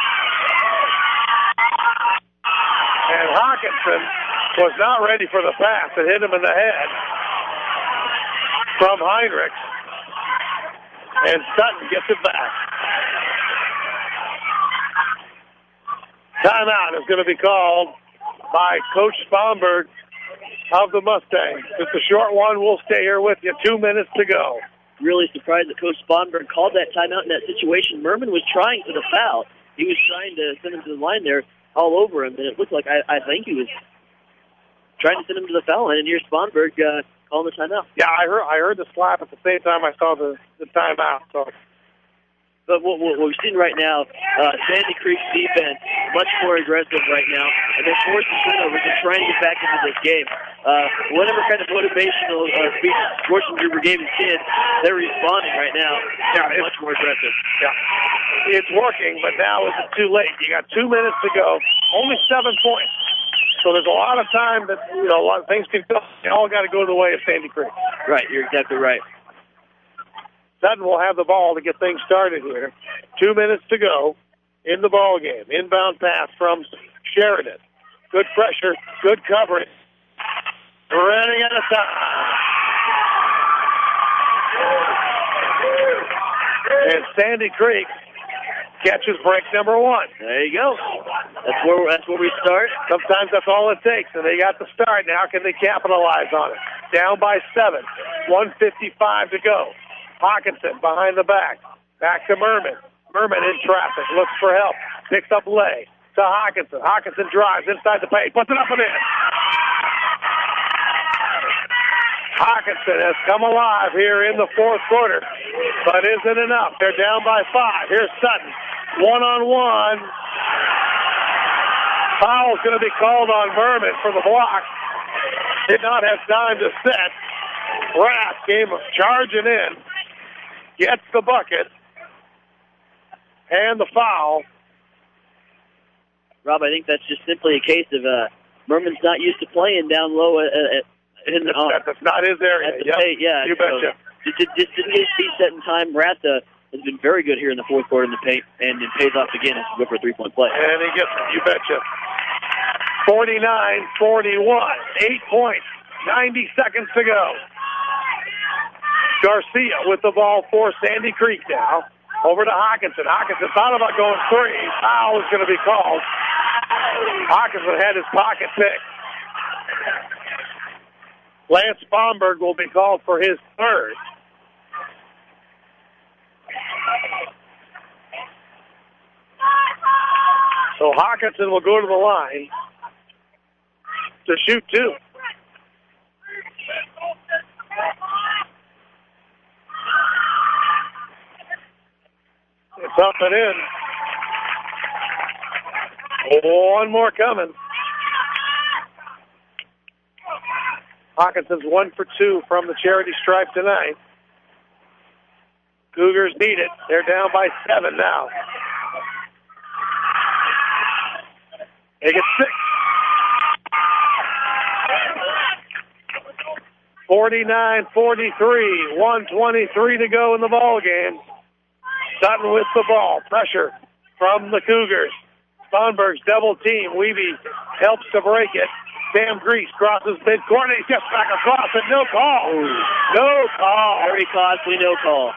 And Hawkinson was not ready for the pass. It hit him in the head from Heinrichs. And Sutton gets it back. Timeout is going to be called by Coach Spongberg of the Mustangs. It's a short one. We'll stay here with you. 2 minutes to go. Really surprised that Coach Spongberg called that timeout in that situation. Merman was trying for the foul. He was trying to send him to the line there all over him, and it looked like I think he was trying to send him to the foul line, and here's Spongberg calling the timeout. Yeah, I heard the slap at the same time I saw the timeout. So, but what we've seen right now, Sandy Creek's defense much more aggressive right now, and they're forcing turnovers and trying to get back into this game. Whatever kind of motivational speech Schwarzenegger gave his kids, they're responding right now. Yeah, much more aggressive. Yeah, it's working, but now is it too late? You got 2 minutes to go. Only 7 points. So there's a lot of time that, a lot of things can go. They all got to go the way of Sandy Creek. Right, you're exactly right. Sutton will have the ball to get things started here. 2 minutes to go in the ball game. Inbound pass from Sheridan. Good pressure, good coverage. Running out of time. And Sandy Creek catches break number 1. There you go. That's where we start. Sometimes that's all it takes, and they got the start. Now can they capitalize on it? Down by 7. 1:55 to go. Hawkinson behind the back. Back to Merman. Merman in traffic. Looks for help. Picks up Lay to Hawkinson. Hawkinson drives inside the paint. Puts it up and in. Hawkinson has come alive here in the fourth quarter, but isn't enough. They're down by 5. Here's Sutton. One-on-one. Foul's going to be called on Merman for the block. Did not have time to set. Rath came charging in. Gets the bucket. And the foul. Rob, I think that's just simply a case of Merman's not used to playing down low that's not his area. Yeah, you betcha. Just didn't get his feet set in time. Rath has been very good here in the fourth quarter in the paint, and it pays off again as we go for a 3-point play. And he gets it, you betcha. 49-41, 8 points, 90 seconds to go. Garcia with the ball for Sandy Creek now. Over to Hawkinson. Hawkinson thought about going 3. Foul is going to be called. Hawkinson had his pocket picked. Lance Bomberg will be called for his 3rd. So Hawkinson will go to the line to shoot 2. It's up and in. One more coming. Hawkinson's 1 for 2 from the charity stripe tonight. Cougars need it. They're down by 7 now. They get 6. 49-43, 1:23 to go in the ball game. Sutton with the ball. Pressure from the Cougars. Sponberg's double team. Weeby helps to break it. Sam Grease crosses midcourt. He gets back across and no call. No call. Very costly, no call.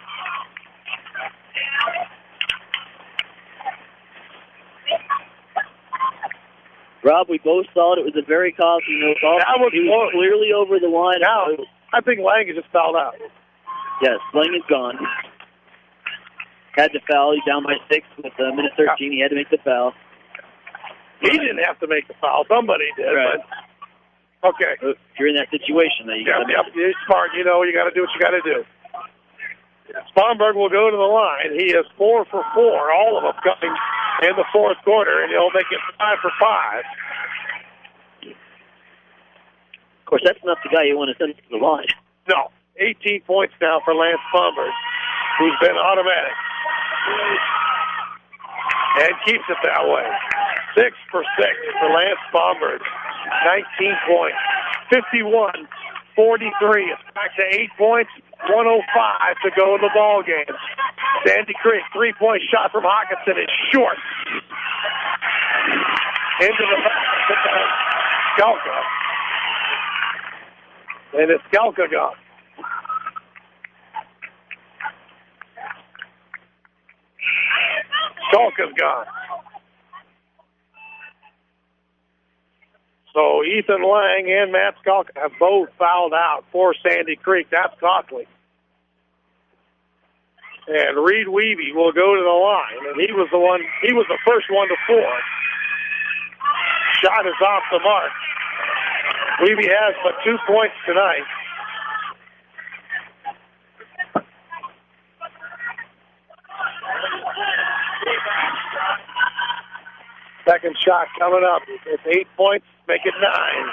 Rob, we both thought it was a very costly no call. He was clearly over the line. Now, I think Lang has just fouled out. Yes, Lang is gone. Had to foul. He's down by 6 with minute 13. He had to make the foul. He didn't have to make the foul. Somebody did. Right. But, okay. If you're in that situation, then you got to You're smart. You got to do what you got to do. Sponberg will go to the line. He is 4 for 4, all of them coming in the fourth quarter, and he'll make it 5 for 5. Of course, that's not the guy you want to send to the line. No. 18 points now for Lance Sponberg, who's been automatic. And keeps it that way. 6 for 6 for Lance Sponberg. 19 points. 51-43. It's back to 8 points. 1:05 to go in the ball game. Sandy Creek, 3-point shot from Hawkinson is short. Into the back. Skalka. And it's Skalka gone. Skalka's gone. So Ethan Lang and Matt Skalka have both fouled out for Sandy Creek. That's costly. And Reed Weeby will go to the line, and he was the first one to 4. Shot is off the mark. Weeby has but 2 points tonight. Second shot coming up. It's 8 points. Make it 9.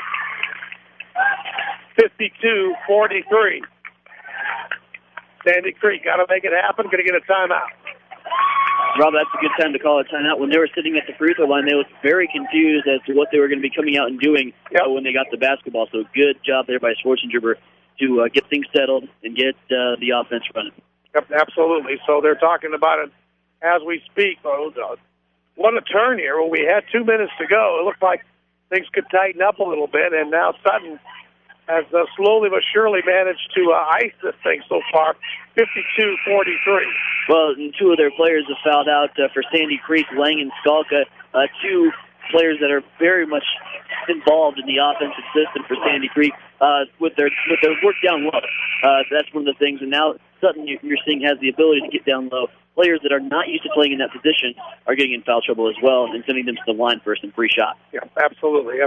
52-43. Sandy Creek got to make it happen. Going to get a timeout. Rob, that's a good time to call a timeout. When they were sitting at the free throw line, they looked very confused as to what they were going to be coming out and doing when they got the basketball. So good job there by Schwarzenegger to get things settled and get the offense running. Yep, absolutely. So they're talking about it as we speak. What a turn here. When we had 2 minutes to go, it looked like things could tighten up a little bit, and now Sutton has slowly but surely managed to ice this thing so far, 52-43. Well, and two of their players have fouled out for Sandy Creek, Lang and Skalka, two players that are very much involved in the offensive system for Sandy Creek with their work down low. That's one of the things, and now Sutton, you're seeing, has the ability to get down low. Players that are not used to playing in that position are getting in foul trouble as well and sending them to the line for some free shots. Yeah, absolutely.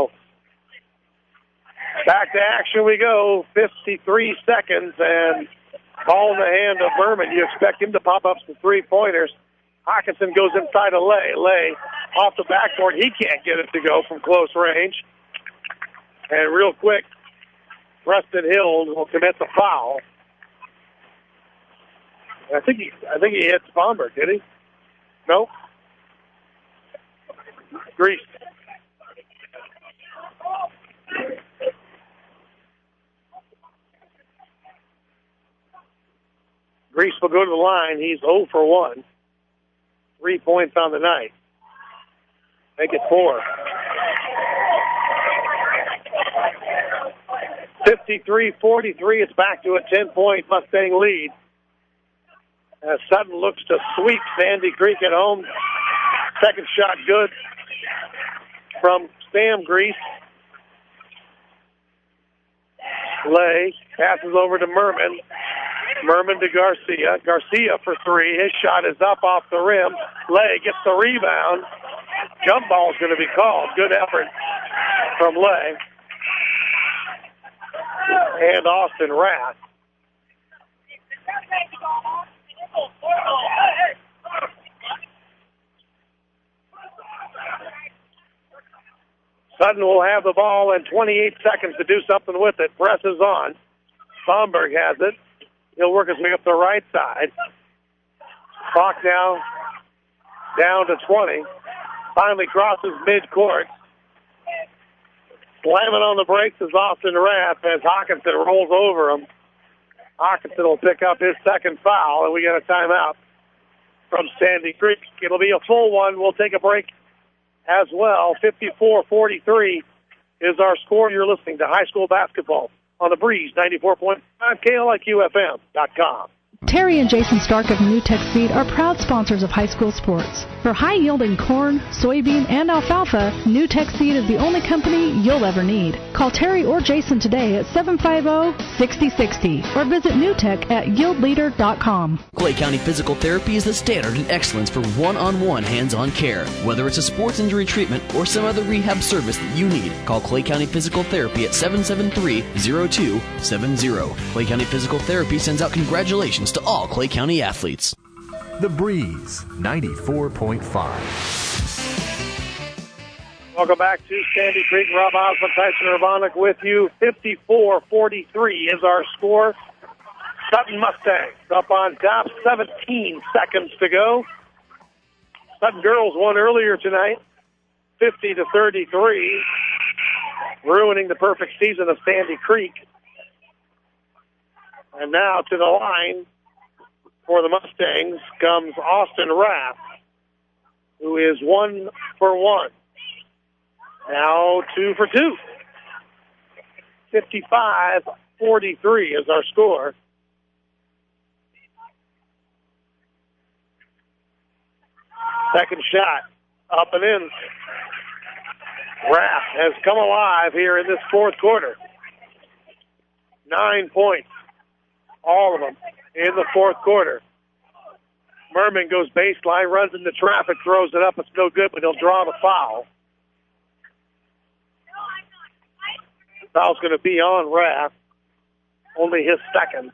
Back to action we go, 53 seconds, and ball in the hand of Berman. You expect him to pop up some three-pointers. Hawkinson goes inside of Lay. Lay off the backboard. He can't get it to go from close range. And real quick, Preston Hill will commit the foul. I think he hit Bomberg, did he? No? Grease. Grease will go to the line. He's 0 for 1. 3 points on the night. Make it 4. 53-43. It's back to a 10-point Mustang lead. As Sutton looks to sweep Sandy Creek at home. Second shot good from Sam Grease. Lay passes over to Merman. Merman to Garcia. Garcia for three. His shot is up off the rim. Lay gets the rebound. Jump ball is going to be called. Good effort from Lay. And Austin Rath. Sutton will have the ball in 28 seconds to do something with it. Presses on. Bomberg has it. He'll work his way up the right side. Clock now down to 20. Finally crosses midcourt. Slamming on the brakes is Austin Rath as Hawkinson rolls over him. Hawkinson will pick up his second foul, and we get a timeout from Sandy Creek. It'll be a full one. We'll take a break as well. 54-43 is our score. You're listening to high school basketball on the Breeze, 94.5 KLIQFM.com. Terry and Jason Stark of New Tech Seed are proud sponsors of high school sports. For high-yielding corn, soybean, and alfalfa, New Tech Seed is the only company you'll ever need. Call Terry or Jason today at 750-6060 or visit newtech at yieldleader.com. Clay County Physical Therapy is the standard in excellence for one-on-one hands-on care. Whether it's a sports injury treatment or some other rehab service that you need, call Clay County Physical Therapy at 773-0270. Clay County Physical Therapy sends out congratulations to all Clay County athletes. The Breeze 94.5. Welcome back to Sandy Creek. Rob Osmond, Tyson Urbanic with you. 54-43 is our score. Sutton Mustangs up on top. 17 seconds to go. Sutton girls won earlier tonight, 50-33, ruining the perfect season of Sandy Creek. And now to the line for the Mustangs comes Austin Rath, who is 1 for 1. Now 2 for 2. 55-43 is our score. Second shot, up and in. Rath has come alive here in this fourth quarter. 9 points, all of them in the fourth quarter. Merman goes baseline, runs into traffic, throws it up. It's no good, but he'll draw the foul. The foul's going to be on Rath. Only his second.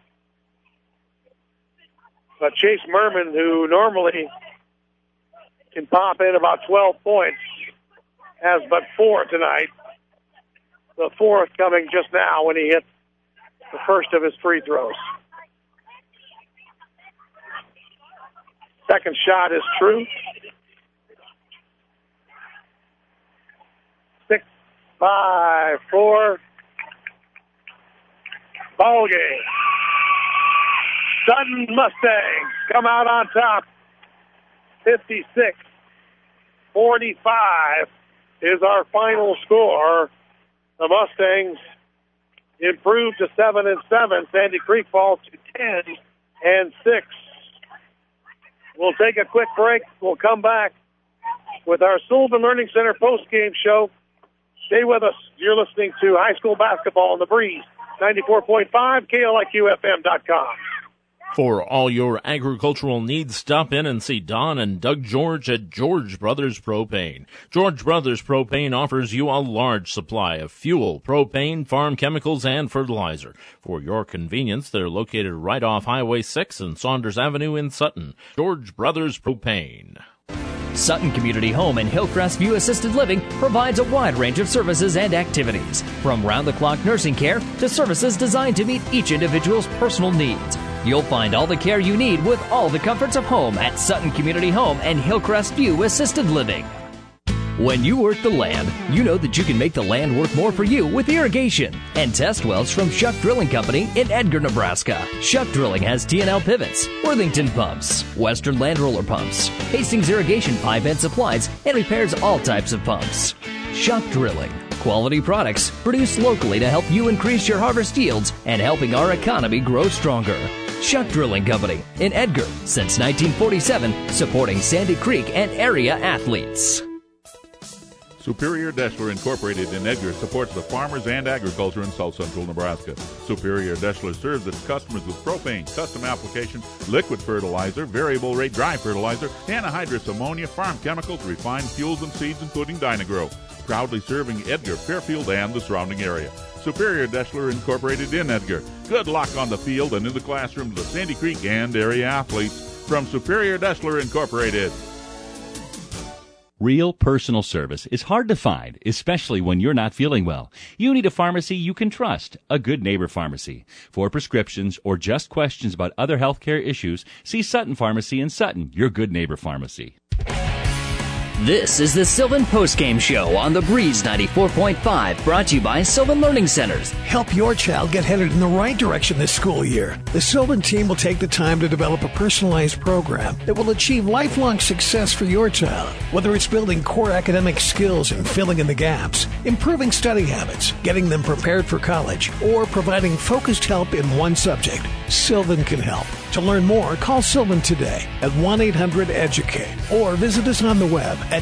But Chase Merman, who normally can pop in about 12 points, has but 4 tonight. The fourth coming just now when he hits the first of his free throws. Second shot is true. 6-5-4. Ball game. Sutton Mustangs come out on top. 56-45 is our final score. The Mustangs improved to 7-7. Sandy Creek falls to 10-6. We'll take a quick break. We'll come back with our Sullivan Learning Center post-game show. Stay with us. You're listening to high school basketball on the Breeze. 94.5, KLIQFM.com. For all your agricultural needs, stop in and see Don and Doug George at George Brothers Propane. George Brothers Propane offers you a large supply of fuel, propane, farm chemicals, and fertilizer. For your convenience, they're located right off Highway 6 and Saunders Avenue in Sutton. George Brothers Propane. Sutton Community Home and Hillcrest View Assisted Living provides a wide range of services and activities, from round-the-clock nursing care to services designed to meet each individual's personal needs. You'll find all the care you need with all the comforts of home at Sutton Community Home and Hillcrest View Assisted Living. When you work the land, you know that you can make the land work more for you with irrigation and test wells from Shuck Drilling Company in Edgar, Nebraska. Shuck Drilling has TNL pivots, Worthington pumps, Western Land Roller pumps, Hastings irrigation pipe and supplies, and repairs all types of pumps. Shuck Drilling. Quality products produced locally to help you increase your harvest yields and helping our economy grow stronger. Shuck Drilling Company in Edgar since 1947, supporting Sandy Creek and area athletes. Superior Deschler Incorporated in Edgar supports the farmers and agriculture in south central Nebraska. Superior Deschler serves its customers with propane, custom application, liquid fertilizer, variable rate dry fertilizer, anhydrous ammonia, farm chemicals, refined fuels and seeds, including Dynagrow. Proudly serving Edgar, Fairfield, and the surrounding area. Superior Deschler Incorporated in Edgar. Good luck on the field and in the classrooms of Sandy Creek and area athletes. From Superior Deschler Incorporated. Real personal service is hard to find, especially when you're not feeling well. You need a pharmacy you can trust, a Good Neighbor Pharmacy. For prescriptions or just questions about other healthcare issues, see Sutton Pharmacy in Sutton, your Good Neighbor Pharmacy. This is the Sylvan Postgame Show on the Breeze 94.5, brought to you by Sylvan Learning Centers. Help your child get headed in the right direction this school year. The Sylvan team will take the time to develop a personalized program that will achieve lifelong success for your child. Whether it's building core academic skills and filling in the gaps, improving study habits, getting them prepared for college, or providing focused help in one subject, Sylvan can help. To learn more, call Sylvan today at 1-800-EDUCATE or visit us on the web at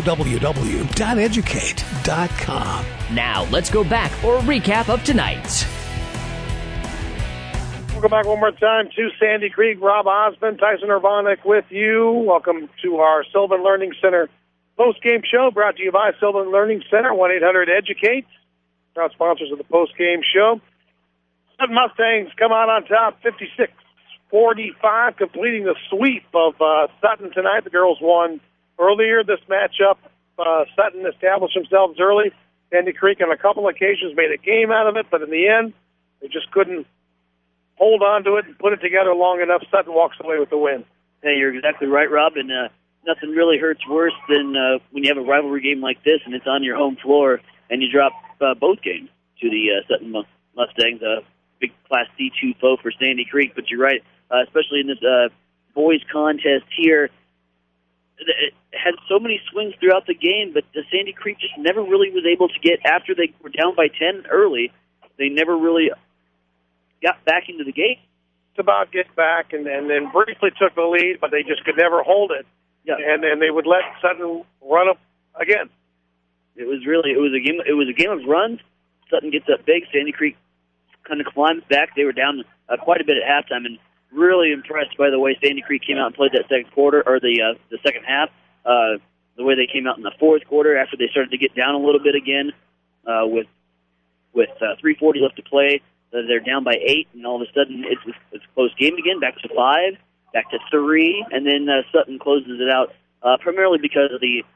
www.educate.com. Now, let's go back for a recap of tonight. We'll go back one more time to Sandy Creek. Rob Osmond, Tyson Urbanek with you. Welcome to our Sylvan Learning Center post-game show brought to you by Sylvan Learning Center, 1-800-EDUCATE. Proud sponsors of the post-game show. Sutton Mustangs come out on top, 56-45, completing the sweep of Sutton tonight. The girls won earlier this matchup. Sutton established themselves early. Sandy Creek on a couple occasions made a game out of it, but in the end, they just couldn't hold on to it and put it together long enough. Sutton walks away with the win. Hey, you're exactly right, Rob, and nothing really hurts worse than when you have a rivalry game like this and it's on your home floor and you drop both games to the Sutton Mustangs, a big Class D2 foe for Sandy Creek. But you're right, especially in this boys contest here, it had so many swings throughout the game, but the Sandy Creek just never really was able to get, after they were down by 10 early, they never really got back into the game. It's about get back and then briefly took the lead, but they just could never hold it. Yeah. And then they would let Sutton run up again. It was a game of runs. Sutton gets up big. Sandy Creek kind of climbs back. They were down quite a bit at halftime, and really impressed by the way Sandy Creek came out and played that second quarter, or the second half. The way they came out in the fourth quarter after they started to get down a little bit again, with 3:40 left to play. They're down by 8, and all of a sudden it's a close game again, back to 5, back to 3, and then Sutton closes it out primarily because of the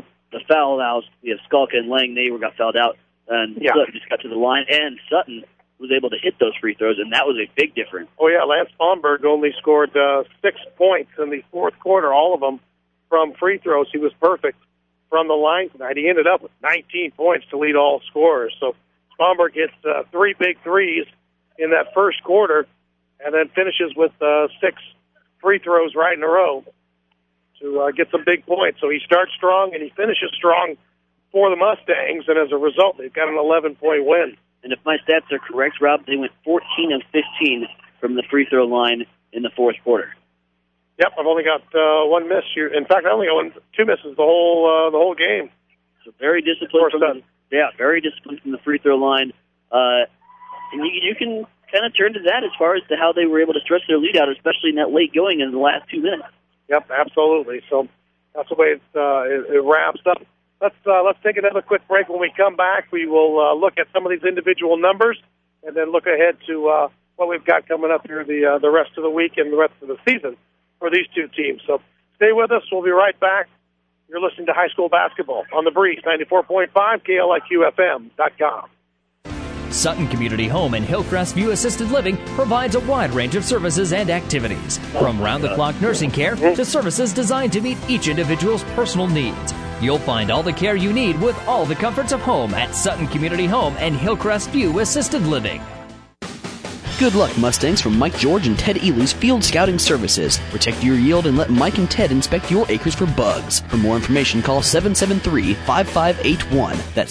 foul outs. We have Skalka and Lang. They got fouled out, and Sutton just got to the line. And Sutton was able to hit those free throws, and that was a big difference. Oh, yeah, Lance Sponberg only scored 6 points in the fourth quarter, all of them from free throws. He was perfect from the line tonight. He ended up with 19 points to lead all scorers. So Sponberg hits 3 big threes in that first quarter and then finishes with 6 free throws right in a row to get some big points. So he starts strong and he finishes strong for the Mustangs, and as a result, they've got an 11-point win. And if my stats are correct, Rob, they went 14 of 15 from the free throw line in the fourth quarter. Yep, I've only got 1 miss. In fact, I only got 2 misses the whole game. So very disciplined. Very disciplined from the free throw line. And you can kind of turn to that as far as to how they were able to stretch their lead out, especially in that late going in the last 2 minutes. Yep, absolutely. So that's the way it wraps up. Let's take another quick break. When we come back, we will look at some of these individual numbers and then look ahead to what we've got coming up here the rest of the week and the rest of the season for these two teams. So stay with us. We'll be right back. You're listening to High School Basketball on the Breeze, 94.5, KLIQFM.com. Sutton Community Home and Hillcrest View Assisted Living provides a wide range of services and activities, from round-the-clock nursing care to services designed to meet each individual's personal needs. You'll find all the care you need with all the comforts of home at Sutton Community Home and Hillcrest View Assisted Living. Good luck, Mustangs, from Mike George and Ted Ely's Field Scouting Services. Protect your yield and let Mike and Ted inspect your acres for bugs. For more information, call 773-5581. That's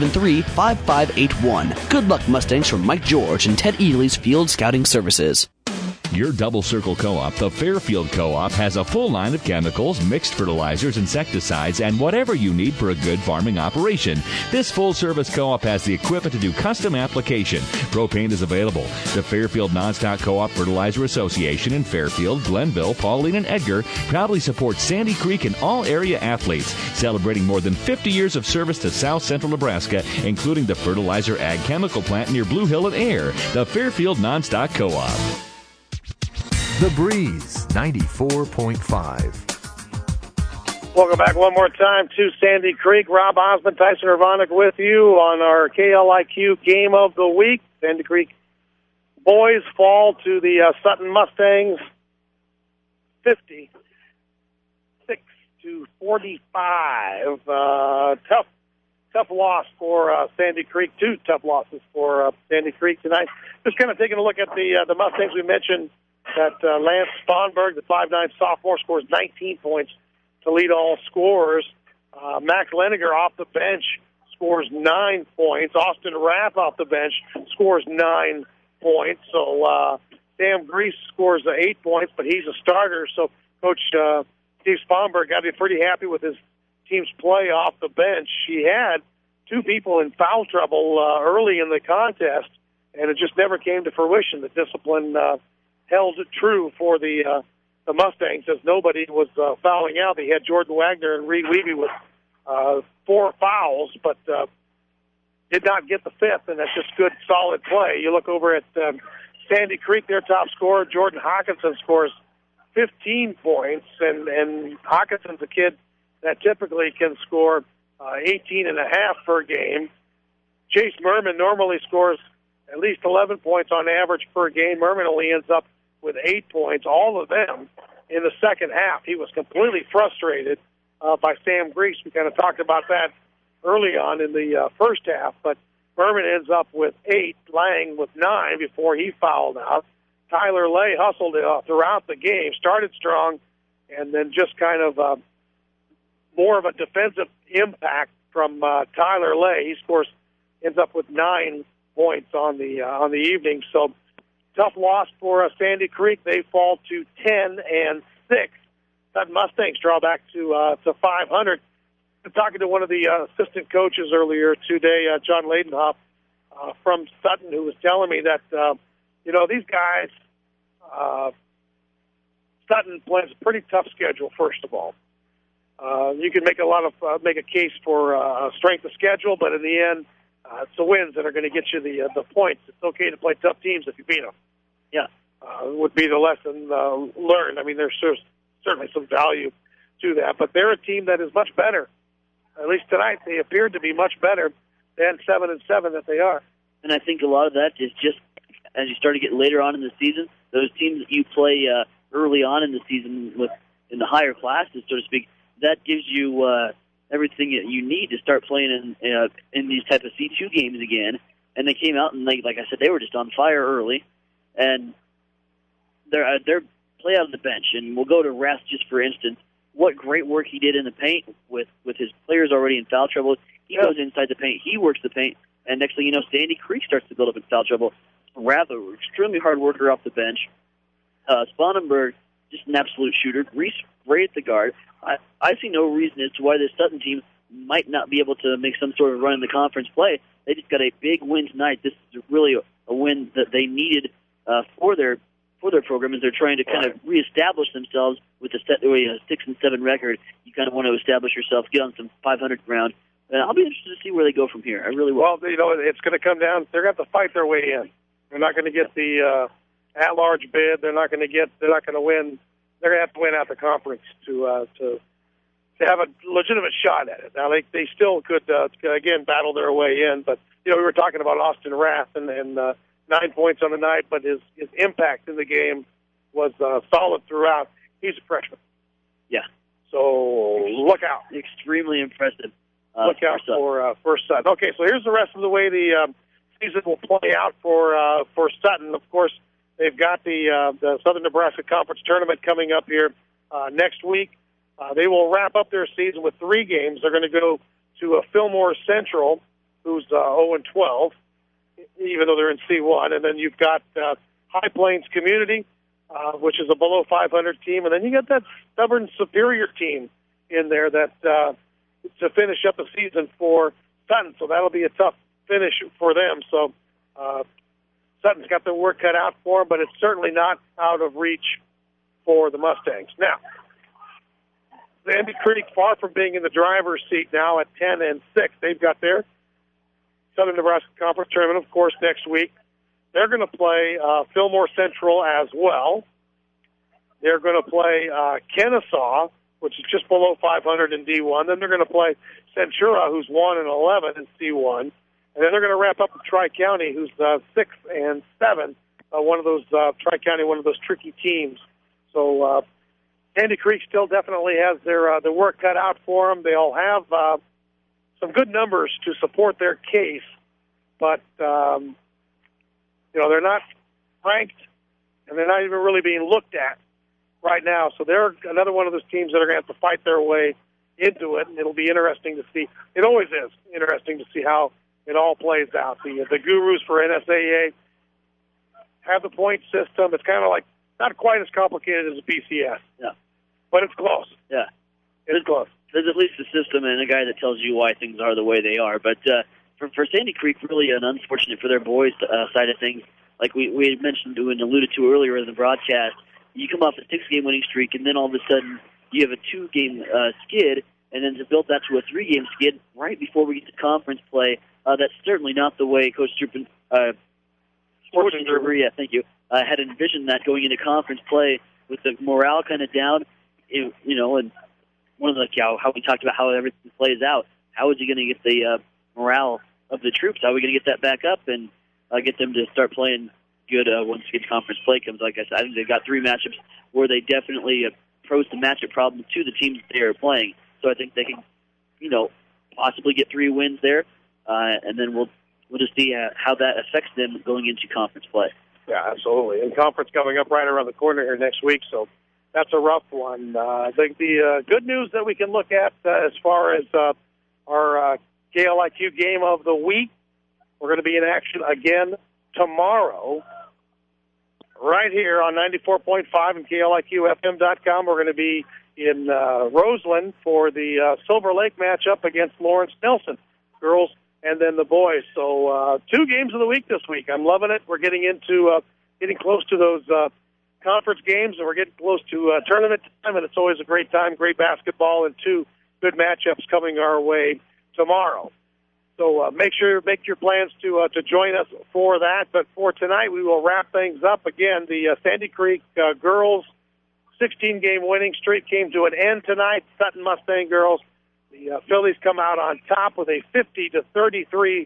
773-5581. Good luck, Mustangs, from Mike George and Ted Ely's Field Scouting Services. Your Double Circle Co-op, the Fairfield Co-op, has a full line of chemicals, mixed fertilizers, insecticides, and whatever you need for a good farming operation. This full-service co-op has the equipment to do custom application. Propane is available. The Fairfield Nonstock Co-op Fertilizer Association in Fairfield, Glenville, Pauline, and Edgar proudly supports Sandy Creek and all area athletes, celebrating more than 50 years of service to South Central Nebraska, including the Fertilizer Ag Chemical Plant near Blue Hill and Air. The Fairfield Nonstock Co-op. The Breeze 94.5. Welcome back one more time to Sandy Creek. Rob Osmond, Tyson Urbanek with you on our KLIQ Game of the Week. Sandy Creek boys fall to the Sutton Mustangs 56-45. Tough loss for Sandy Creek. 2 tough losses for Sandy Creek tonight. Just kind of taking a look at the Mustangs. We mentioned that Lance Sponberg, the 5'9" sophomore, scores 19 points to lead all scorers. Max Leniger off the bench scores 9 points. Austin Rath off the bench scores 9 points. So Sam Grease scores 8 points, but he's a starter. So Coach Steve Sponberg got to be pretty happy with his team's play off the bench. He had 2 people in foul trouble early in the contest, and it just never came to fruition. The discipline held true for the Mustangs, as nobody was fouling out. They had Jordan Wagner and Reed Weeby with 4 fouls, but did not get the 5th, and that's just good, solid play. You look over at Sandy Creek, their top scorer, Jordan Hawkinson, scores 15 points, and Hawkinson's a kid that typically can score 18 and a half per game. Chase Merman normally scores at least 11 points on average per game. Merman only ends up with 8 points, all of them in the second half. He was completely frustrated by Sam Grease. We kind of talked about that early on in the first half, but Merman ends up with 8, Lang with 9 before he fouled out. Tyler Lay hustled throughout the game, started strong, and then just kind of more of a defensive impact from Tyler Lay. He ends up with 9 points on the evening. So tough loss for Sandy Creek. They fall to 10-6. That Mustangs draw back to 500. I'm talking to one of the assistant coaches earlier today, John Ladenhoff from Sutton, who was telling me that these guys, Sutton plays a pretty tough schedule. First of all, you can make a case for strength of schedule, but in the end, it's the wins that are going to get you the points. It's okay to play tough teams if you beat them. Yeah, would be the lesson learned. I mean, there's certainly some value to that, but they're a team that is much better. At least tonight, they appeared to be much better than 7-7 that they are. And I think a lot of that is just as you start to get later on in the season, those teams that you play early on in the season in the higher classes, so to speak, that gives you everything that you need to start playing in these type of C2 games again. And they came out and, like I said, they were just on fire early. And they're play out of the bench. And we'll go to Rest just for instance. What great work he did in the paint with his players already in foul trouble. He goes inside the paint. He works the paint. And next thing you know, Sandy Creek starts to build up in foul trouble. Rather, extremely hard worker off the bench. Spanenberg, just an absolute shooter. Reese, great at the guard. I see no reason as to why this Sutton team might not be able to make some sort of run in the conference play. They just got a big win tonight. This is really a win that they needed for their program as they're trying to kind of reestablish themselves with a 6-7 record. You kind of want to establish yourself, get on some 500 ground. And I'll be interested to see where they go from here. I really will. Well, it's going to come down. They're going to have to fight their way in. They're not going to get the at-large bid. They're not going to win. They're going to have to win out the conference to have a legitimate shot at it. Now they still could again battle their way in, but we were talking about Austin Rath and 9 points on the night, but his impact in the game was solid throughout. He's a freshman. Yeah. So look out. Extremely impressive. Look out for Sutton. Okay, so here's the rest of the way the season will play out for Sutton. Of course, they've got the Southern Nebraska Conference Tournament coming up here next week. They will wrap up their season with 3 games. They're going to go to Fillmore Central, who's 0-12, even though they're in C1. And then you've got High Plains Community, which is a below 500 team. And then you got that stubborn Superior team in there that to finish up the season for Sutton. So that'll be a tough finish for them. So Sutton's got their work cut out for them, but it's certainly not out of reach for the Mustangs. Now, Sandy Creek, far from being in the driver's seat now at 10-6. They've got their Southern Nebraska Conference Tournament, of course, next week. They're going to play Fillmore Central as well. They're going to play Kennesaw, which is just below 500 in D1. Then they're going to play Centura, who's 1-11 in C1. And then they're going to wrap up with Tri-County, who's 6-7. One of those Tri-County, one of those tricky teams. So Sandy Creek still definitely has their work cut out for them. They'll have some good numbers to support their case, but they're not ranked, and they're not even really being looked at right now. So they're another one of those teams that are going to have to fight their way into it, and it'll be interesting to see. It always is interesting to see how it all plays out. The gurus for NSAA have the point system. It's kind of like not quite as complicated as a BCS. Yeah. But it's close. Yeah. It's close. There's at least a system and a guy that tells you why things are the way they are. But for Sandy Creek, really unfortunate for their boys' side of things. Like we had mentioned and alluded to earlier in the broadcast, you come off a 6-game winning streak, and then all of a sudden you have a 2-game skid, and then to build that to a 3-game skid right before we get to conference play, that's certainly not the way Coach Strupen, Schwarzenberger, thank you, had envisioned that going into conference play with the morale kind of down. And one of the how we talked about how everything plays out. How is he going to get the morale of the troops? How are we going to get that back up and get them to start playing good once conference play comes? Like I said, I think they've got 3 matchups where they definitely pose the matchup problem to the teams they are playing. So I think they can, possibly get 3 wins there, and then we'll just see how that affects them going into conference play. Yeah, absolutely. And conference coming up right around the corner here next week, so that's a rough one. I think the good news that we can look at as far as our KLIQ game of the week, we're going to be in action again tomorrow right here on 94.5 and KLIQFM.com. We're going to be in Roseland for the Silver Lake matchup against Lawrence Nelson, girls and then the boys. So 2 games of the week this week. I'm loving it. We're getting close to those conference games, and we're getting close to tournament time, and it's always a great time, great basketball, and 2 good matchups coming our way tomorrow. So make your plans to join us for that. But for tonight, we will wrap things up. Again, the Sandy Creek girls 16-game winning streak came to an end tonight. Sutton Mustang girls, the Phillies come out on top with a 50-33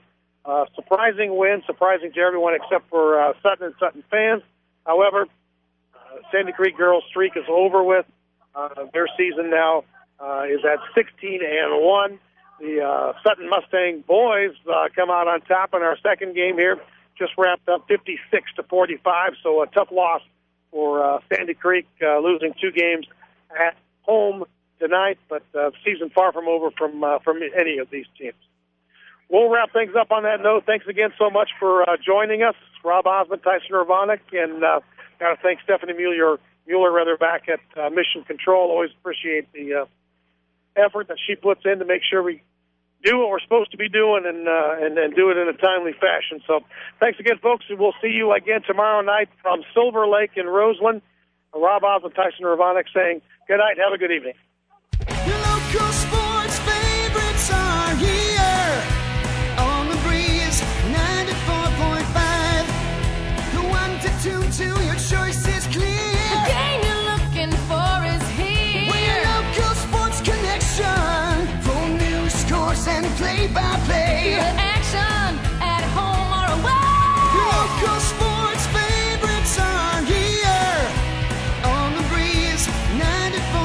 Surprising win, surprising to everyone except for Sutton and Sutton fans. However, Sandy Creek girls' streak is over with. Their season now is at 16-1. The Sutton Mustang boys come out on top in our second game here. Just wrapped up 56-45, so a tough loss for Sandy Creek, losing 2 games at home tonight, but season far from over from any of these teams. We'll wrap things up on that note. Thanks again so much for joining us. Rob Osmond, Tyson Urbanek, and got to thank Stephanie Mueller back at Mission Control. Always appreciate the effort that she puts in to make sure we do what we're supposed to be doing and do it in a timely fashion. So thanks again, folks, and we'll see you again tomorrow night from Silver Lake in Roseland. Rob Osmond, Tyson Urbanek saying good night. Have a good evening. Your local sports favorites are here on the Breeze 94.5. The 1 to 2 to your choice is clear. The game you're looking for is here. We're your local sports connection for news, scores, and play-by-play. The action at home or away. Your local sports favorites are here on the Breeze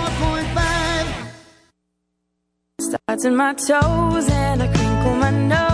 94.5. Starts in my toes and I crinkle my nose.